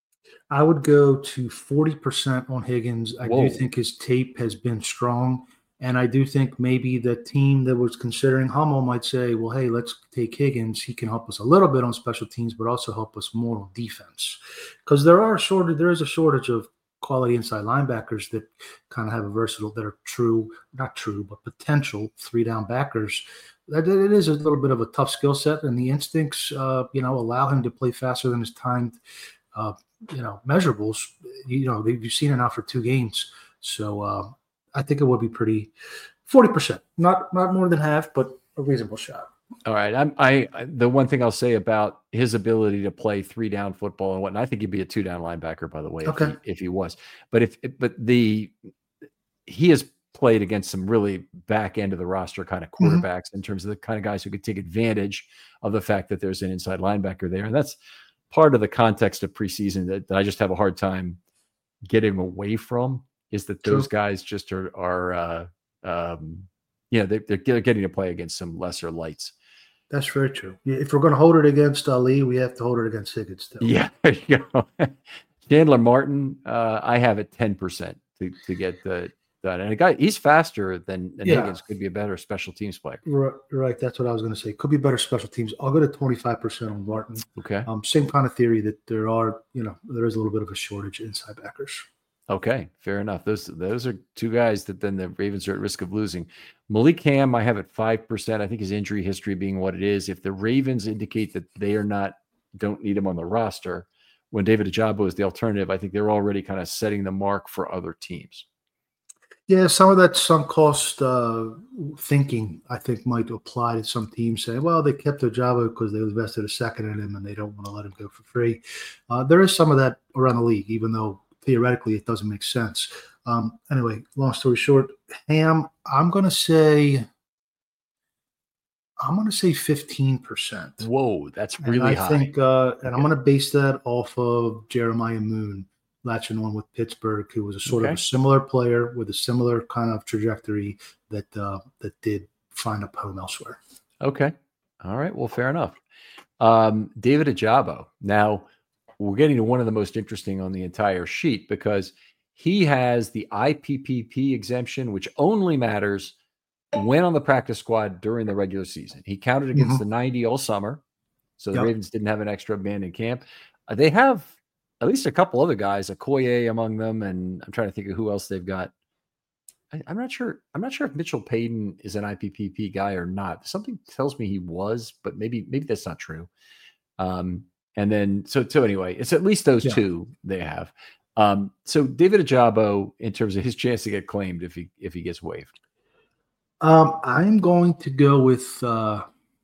I would go to forty percent on Higgins. I Whoa. do think his tape has been strong. And I do think maybe the team that was considering Hummel might say, well, hey, let's take Higgins. He can help us a little bit on special teams, but also help us more on defense. Because there are shortage, there is a shortage of quality inside linebackers that kind of have a versatile, that are true, not true, but potential three-down backers. That it is a little bit of a tough skill set, and the instincts, uh, you know, allow him to play faster than his timed, uh, you know, measurables. You know, you've seen it now for two games. So, uh, I think it would be pretty forty percent, not not more than half, but a reasonable shot. All right. I'm, I, the one thing I'll say about his ability to play three down football and whatnot, I think he'd be a two down linebacker, by the way, okay. if, he, if he was, but if, but the, he has played against some really back end of the roster kind of quarterbacks mm-hmm. in terms of the kind of guys who could take advantage of the fact that there's an inside linebacker there. And that's part of the context of preseason that, that I just have a hard time getting away from. Is that those True. guys just are, are uh, um, you know, they, they're getting to play against some lesser lights. That's very true. If we're going to hold it against Ali, we have to hold it against Higgins too. Yeah, there you go. Chandler Martin, uh, I have it ten percent to, to get the done. And a guy, he's faster than, than yeah. Higgins, could be a better special teams player. Right, right, that's what I was going to say. Could be better special teams. I'll go to twenty-five percent on Martin. Okay. Um, same kind of theory that there are, you know, there is a little bit of a shortage inside backers. Okay, fair enough. Those those are two guys that then the Ravens are at risk of losing. Malik Ham, I have at five percent. I think his injury history being what it is. If the Ravens indicate that they are not, don't need him on the roster, when David Ojabo is the alternative, I think they're already kind of setting the mark for other teams. Yeah, some of that sunk cost uh, thinking, I think, might apply to some teams saying, well, they kept Ojabo because they invested a second in him and they don't want to let him go for free. Uh, there is some of that around the league, even though theoretically it doesn't make sense. Um, anyway, long story short, Ham, I'm going to say I'm going to say fifteen percent. Whoa, that's really and I high. think, uh, and I'm going to base that off of Jeremiah Moon latching on with Pittsburgh, who was a sort Okay. of a similar player with a similar kind of trajectory that uh, that did find a home elsewhere. Okay. All right. Well, fair enough. Um, David Ojabo. Now, we're getting to one of the most interesting on the entire sheet because he has the I P P P exemption, which only matters when on the practice squad during the regular season. He counted against Mhm. the ninety all summer, so the Yep. Ravens didn't have an extra man in camp. Uh, they have at least a couple other guys, Okoye among them, and I'm trying to think of who else they've got. I, I'm not sure. I'm not sure if Mitchell Payton is an I P P P guy or not. Something tells me he was, but maybe maybe that's not true. Um, and then so so anyway, it's at least those Yeah. two they have. Um, so David Ojabo, in terms of his chance to get claimed if he if he gets waived. Um, I'm going to go with uh,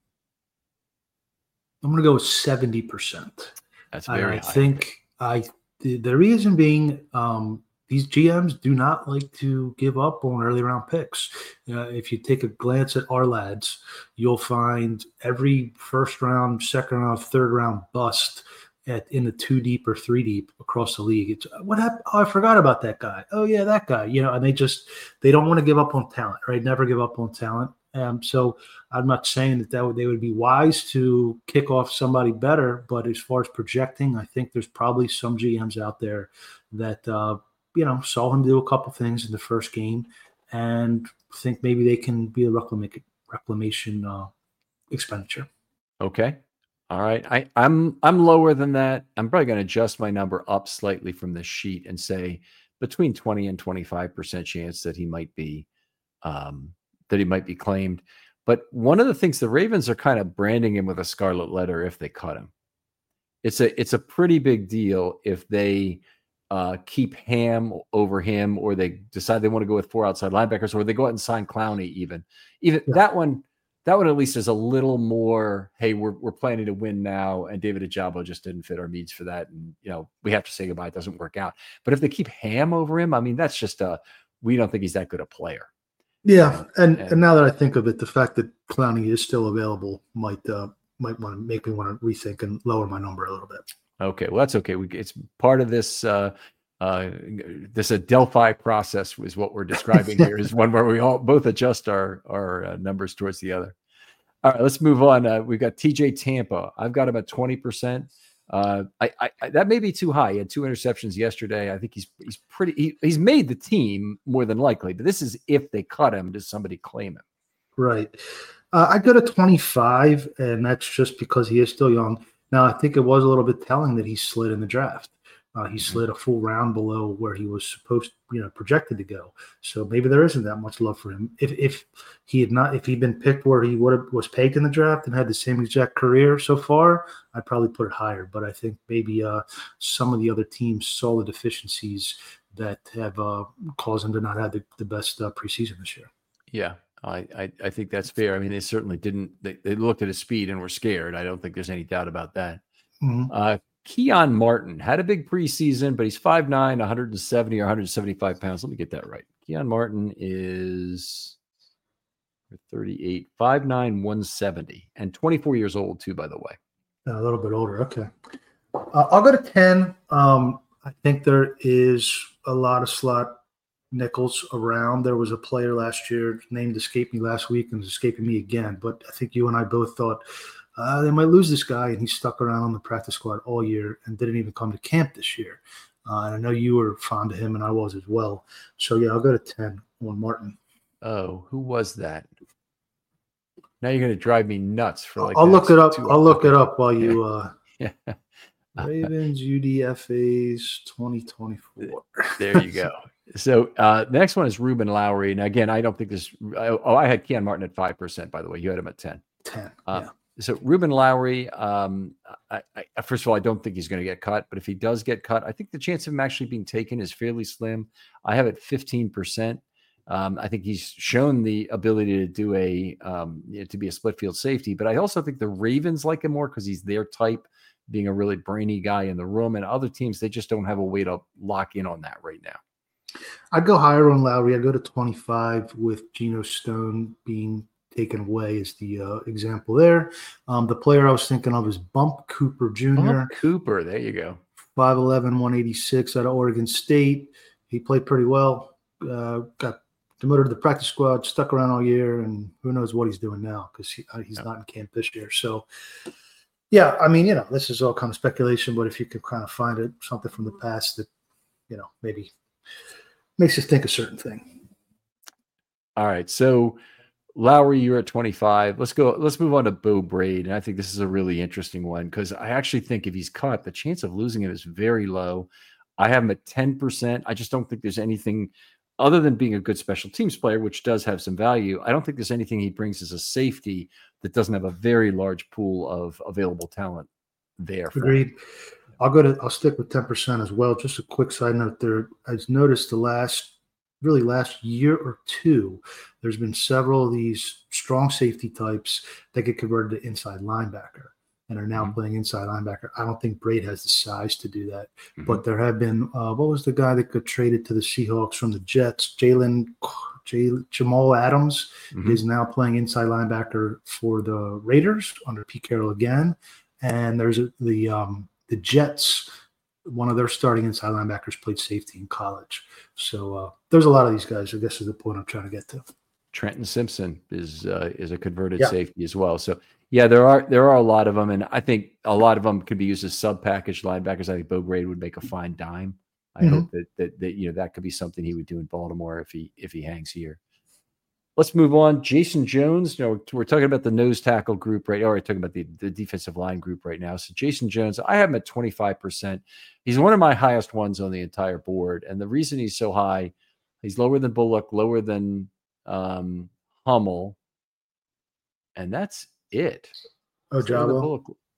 I'm going to go with seventy percent. That's And very I high. think I the, the reason being um, these G Ms do not like to give up on early round picks. Uh, if you take a glance at our lads, you'll find every first round, second round, third round bust at in the two deep or three deep across the league. It's what happened? Oh, I forgot about that guy. Oh yeah, that guy. You know, and they just they don't want to give up on talent, right? Never give up on talent. Um, so I'm not saying that, that would, they would be wise to kick off somebody better, but as far as projecting, I think there's probably some G Ms out there that uh, you know saw him do a couple things in the first game and think maybe they can be a reclamation reclamation uh, expenditure. Okay. All right. I, I'm I'm lower than that. I'm probably going to adjust my number up slightly from this sheet and say between twenty and twenty-five percent chance that he might be um, that he might be claimed. But one of the things the Ravens are kind of branding him with a scarlet letter if they cut him. It's a it's a pretty big deal if they uh, keep Ham over him, or they decide they want to go with four outside linebackers, or they go out and sign Clowney. Even even Yeah. that one. That one at least is a little more, hey, we're we're planning to win now, and David Ojabo just didn't fit our needs for that, and you know we have to say goodbye. It doesn't work out. But if they keep Ham over him, I mean, that's just a we don't think he's that good a player. Yeah, and, And- and now that I think of it, the fact that Clowney is still available might uh, might want to make me want to rethink and lower my number a little bit. Okay, well that's okay. We it's part of this uh, uh, this Adelphi process is what we're describing here. Is one where we all both adjust our our uh, numbers towards the other. All right, let's move on. Uh, we've got T J Tampa. I've got him at twenty percent. Uh, I, I, I that may be too high. He had two interceptions yesterday. I think he's he's pretty. He, he's made the team more than likely, but this is if they cut him. Does somebody claim him? Right. Uh, I go to twenty-five, and that's just because he is still young. Now, I think it was a little bit telling that he slid in the draft. Uh, he slid a full round below where he was supposed, you know, projected to go. So maybe there isn't that much love for him. If if he had not, if he'd been picked where he would have was pegged in the draft and had the same exact career so far, I'd probably put it higher. But I think maybe uh, some of the other teams saw the deficiencies that have uh, caused him to not have the, the best uh, preseason this year. Yeah, I, I I think that's fair. I mean, they certainly didn't. They, they looked at his speed and were scared. I don't think there's any doubt about that. Mhm. Uh, Keon Martin had a big preseason, but he's five nine, one seventy or one seventy-five pounds. Let me get that right. Keon Martin is thirty-eight, five nine, one seventy, and twenty-four years old too, by the way. A little bit older. Okay. Uh, I'll go to ten. Um, I think there is a lot of slot nickels around. There was a player last year, named escaped me last week and is escaping me again. But I think you and I both thought uh, they might lose this guy, and he stuck around on the practice squad all year and didn't even come to camp this year. Uh, and I know you were fond of him, and I was as well. So, yeah, I'll go to ten on Martin. Oh, who was that? Now you're going to drive me nuts for like I'll the look next it up. two- I'll look it up while you uh, Yeah. Ravens U D F As twenty twenty-four. There you go. So uh, next one is Ruben Lowry. And again, I don't think this. Oh, I had Keon Martin at five percent. By the way, you had him at ten. ten. Uh, yeah. So Ruben Lowry. Um, I, I, first of all, I don't think he's going to get cut. But if he does get cut, I think the chance of him actually being taken is fairly slim. I have it fifteen percent. Um, I think he's shown the ability to do a um, to be a split field safety. But I also think the Ravens like him more because he's their type, being a really brainy guy in the room. And other teams, they just don't have a way to lock in on that right now. I'd go higher on Lowry. I'd go to twenty-five with Geno Stone being taken away as the uh, example there. Um, the player I was thinking of is Bump Cooper Junior Bump Cooper, there you go. five eleven, one eighty-six out of Oregon State. He played pretty well. Uh, got demoted to the practice squad, stuck around all year, and who knows what he's doing now because he, uh, he's yeah. not in camp this year. So, yeah, I mean, you know, this is all kind of speculation, but if you could kind of find it, something from the past that, you know, maybe makes you think a certain thing. All right. So Lowry, you're at twenty-five. Let's go. Let's move on to Beau Brade. And I think this is a really interesting one because I actually think if he's cut, the chance of losing it is very low. I have him at ten percent. I just don't think there's anything other than being a good special teams player, which does have some value. I don't think there's anything he brings as a safety that doesn't have a very large pool of available talent there. Agreed. Him. I'll go to, I'll stick with ten percent as well. Just a quick side note there. I've noticed the last, really last year or two, there's been several of these strong safety types that get converted to inside linebacker and are now mm-hmm. playing inside linebacker. I don't think Brade has the size to do that, mm-hmm. but there have been, uh, what was the guy that got traded to the Seahawks from the Jets? Jalen, J- Jamal Adams mm-hmm. is now playing inside linebacker for the Raiders under Pete Carroll again. And there's a, the, um, the Jets, one of their starting inside linebackers played safety in college. So uh, there's a lot of these guys, I guess is the point I'm trying to get to. Trenton Simpson is uh, is a converted yeah. safety as well. So yeah, there are there are a lot of them, and I think a lot of them could be used as sub package linebackers. I think Beau Brade would make a fine dime. I mm-hmm. hope that, that that you know that could be something he would do in Baltimore if he if he hangs here. Let's move on. Jason Jones. You know, we're talking about the nose tackle group right now. Or we're talking about the, the defensive line group right now. So Jason Jones, I have him at twenty-five percent. He's one of my highest ones on the entire board. And the reason he's so high, he's lower than Bullock, lower than um, Hummel. And that's it. Ojabo.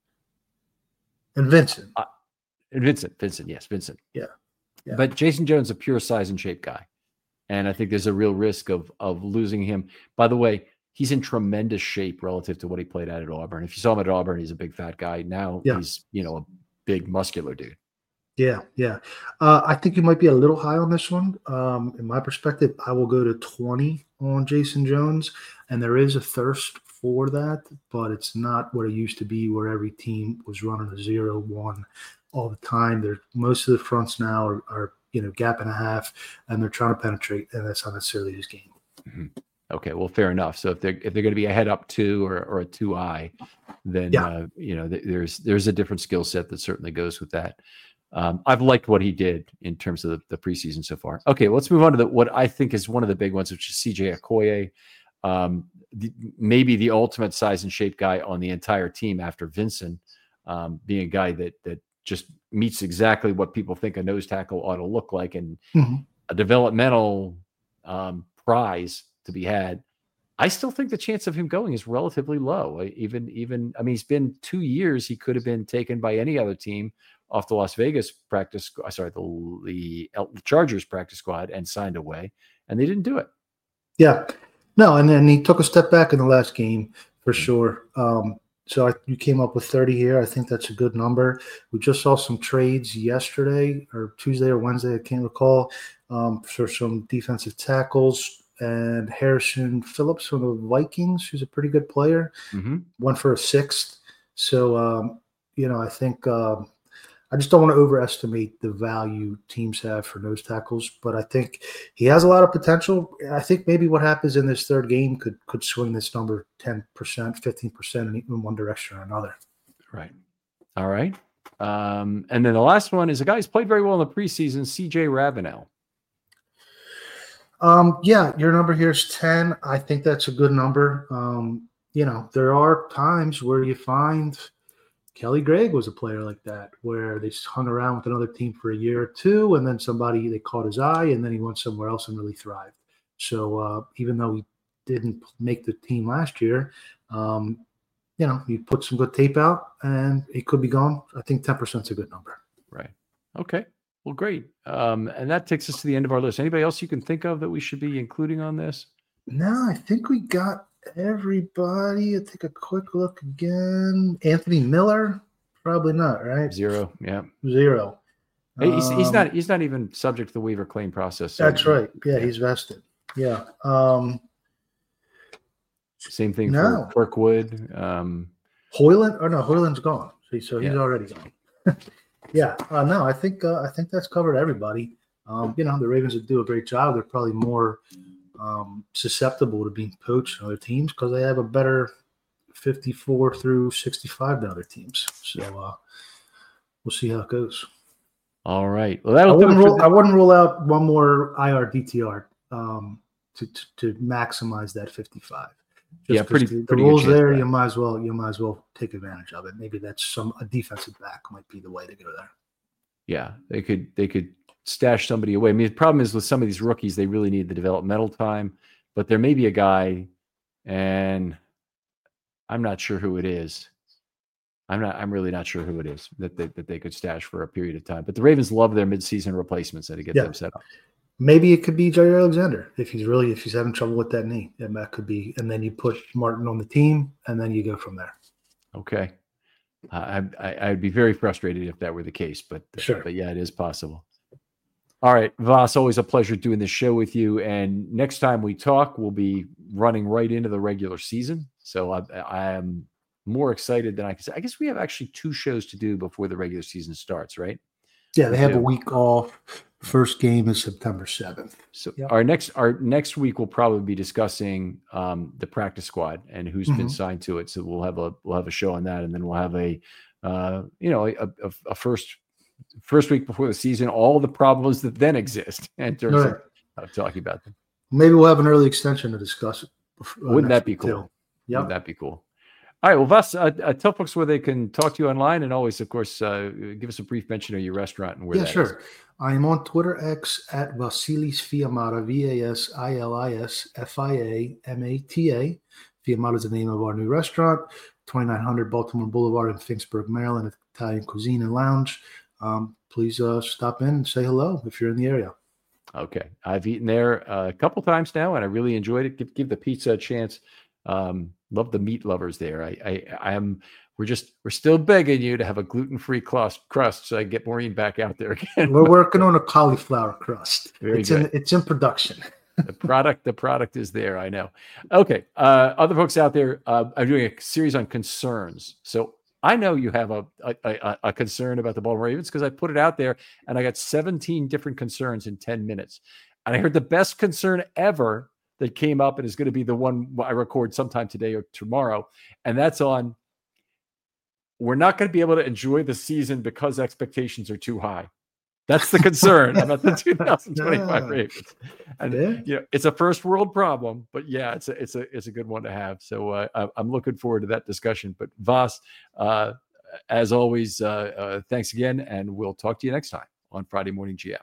And Vincent. Uh, and Vincent. Vincent, yes, Vincent. Yeah. yeah. But Jason Jones is a pure size and shape guy. And I think there's a real risk of of losing him. By the way, he's in tremendous shape relative to what he played at at Auburn. If you saw him at Auburn, he's a big fat guy. Now yeah. he's, you know, a big muscular dude. Yeah, yeah. Uh, I think you might be a little high on this one. Um, in my perspective, I will go to twenty on Jason Jones. And there is a thirst for that, but it's not what it used to be where every team was running a zero one all the time. They're, most of the fronts now are, are you know, gap and a half, and they're trying to penetrate, and that's not necessarily his game. Mm-hmm. Okay, well, fair enough. So if they're if they're going to be a head up two or, or a two I, then yeah. uh, you know th- there's there's a different skill set that certainly goes with that. Um, I've liked what he did in terms of the, the preseason so far. Okay, let's move on to the what I think is one of the big ones, which is C J Okoye, um, the, maybe the ultimate size and shape guy on the entire team after Vincent, um, being a guy that that just meets exactly what people think a nose tackle ought to look like, and mm-hmm. a developmental um, prize to be had. I still think the chance of him going is relatively low. Even, even, I mean, he's been two years. He could have been taken by any other team off the Las Vegas practice. Sorry, the, the Chargers practice squad and signed away, and they didn't do it. Yeah, no. And then he took a step back in the last game for sure. Um, So I, you came up with thirty here. I think that's a good number. We just saw some trades yesterday or Tuesday or Wednesday, I can't recall, um, for some defensive tackles. And Harrison Phillips from the Vikings, who's a pretty good player, mm-hmm. went for a sixth. So, um, you know, I think uh, I just don't want to overestimate the value teams have for nose tackles, but I think he has a lot of potential. I think maybe what happens in this third game could could swing this number ten percent, fifteen percent in one direction or another. Right. All right. Um, and then the last one is a guy who's played very well in the preseason, C J Ravenel. Um, yeah, your number here is ten. I think that's a good number. Um, you know, there are times where you find Kelly Gregg was a player like that, where they hung around with another team for a year or two, and then somebody, they caught his eye, and then he went somewhere else and really thrived. So uh, even though he didn't make the team last year, um, you know, you put some good tape out, and he could be gone. I think ten percent is a good number. Right. Okay. Well, great. Um, and that takes us to the end of our list. Anybody else you can think of that we should be including on this? No, I think we got everybody. I'll take a quick look again. Anthony Miller, probably not, right? Zero. Yeah. Zero. Hey, he's, he's Um, not. He's not even subject to the waiver claim process. So That's right. Yeah, he's vested. Yeah. Um, Same thing No. for Kirkwood. Um, Hoyland, or no, Hoyland's gone. See, so he's Yeah. already gone. yeah. Uh, no, I think uh, I think that's covered everybody. Um, you know, the Ravens would do a great job. They're probably more um, susceptible to being poached than other teams because they have a better fifty-four through sixty-five than other teams. So uh, we'll see how it goes. all right. Well, I that'll do it wouldn't, for rule, the- I wouldn't rule out one more I R D T R um, to, to to maximize that fifty-five. Just Yeah, 'cause pretty- The, the pretty good rules chance there, of that. you might as well you might as well take advantage of it. Maybe that's some a defensive back might be the way to go there. yeah, they could they could stash somebody away. I mean, the problem is with some of these rookies, they really need the developmental time. But there may be a guy, and I'm not sure who it is. I'm not. I'm really not sure who it is that they, that they could stash for a period of time. But the Ravens love their midseason replacements and to get Yeah. them set up. Maybe it could be Jair Alexander if he's really if he's having trouble with that knee. And that could be, and then you put Martin on the team, and then you go from there. Okay, uh, I, I I'd be very frustrated if that were the case, but Sure. but yeah, it is possible. All right, Vas, always a pleasure doing this show with you. And next time we talk, we'll be running right into the regular season. So I, I am more excited than I can say. I guess we have actually two shows to do before the regular season starts, right? Yeah, they have Yeah. a week off. First game is September seventh. So Yep. our next our next week we'll probably be discussing um, the practice squad and who's been Mhm. signed to it. So we'll have a we'll have a show on that, and then we'll have a uh, you know a, a, a first first week before the season, all the problems that then exist in terms Right. of, of talking about them. Maybe we'll have an early extension to discuss it. uh, Wouldn't next that be week, cool? too. Yep. Wouldn't that be cool? All right. Well, Vas, uh, uh, tell folks where they can talk to you online, and always, of course, uh, give us a brief mention of your restaurant and where Yeah, that is. sure. I am on Twitter X at Vasilis Fiamata, V A S I L I S F I A M A T A. Fiamata is the name of our new restaurant, twenty-nine hundred Baltimore Boulevard in Finksburg, Maryland, Italian Cuisine and Lounge. Um, please uh, stop in and say hello if you're in the area. Okay. I've eaten there uh, a couple times now, and I really enjoyed it. Give, give the pizza a chance. Um, love the meat lovers there. I, I, I am. We're just we're still begging you to have a gluten-free crust, crust, so I can get Maureen back out there again. We're working on a cauliflower crust. Very it's good. in it's in production. the product, the product is there. I know. Okay. Uh, other folks out there, uh, I'm doing a series on concerns. So I know you have a a, a, a concern about the Baltimore Ravens because I put it out there, and I got seventeen different concerns in ten minutes. And I heard the best concern ever that came up and is going to be the one I record sometime today or tomorrow. And that's on, we're not going to be able to enjoy the season because expectations are too high. That's the concern about the two thousand twenty-five Yeah. Ravens. And Yeah. you know, it's a first world problem, but yeah, it's a it's a it's a good one to have. So uh, I- I'm looking forward to that discussion. But Vas, uh, as always, uh, uh, thanks again, and we'll talk to you next time on Friday Morning G M.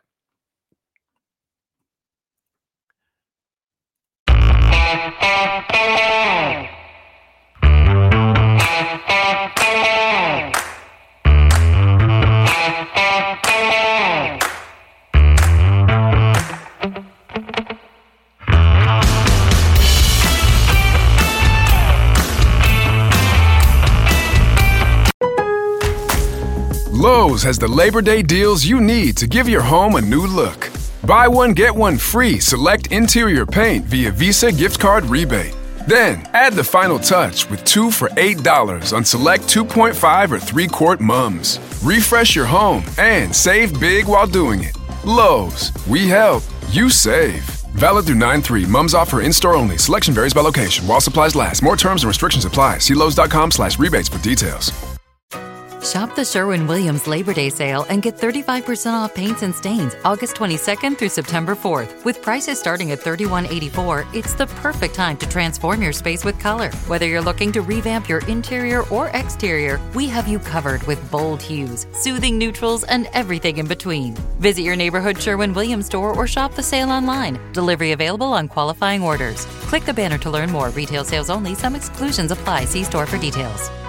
Lowe's has the Labor Day deals you need to give your home a new look. Buy one, get one free select interior paint via Visa gift card rebate. Then, add the final touch with two for eight dollars on select two point five or three quart mums. Refresh your home and save big while doing it. Lowe's, we help, you save. Valid through nine three. Mums offer in-store only. Selection varies by location. While supplies last. More terms and restrictions apply. See Lowe's.com slash rebates for details. Shop the Sherwin-Williams Labor Day sale and get thirty-five percent off paints and stains August twenty-second through September fourth. With prices starting at thirty-one eighty-four, it's the perfect time to transform your space with color. Whether you're looking to revamp your interior or exterior, we have you covered with bold hues, soothing neutrals, and everything in between. Visit your neighborhood Sherwin-Williams store or shop the sale online. Delivery available on qualifying orders. Click the banner to learn more. Retail sales only. Some exclusions apply. See store for details.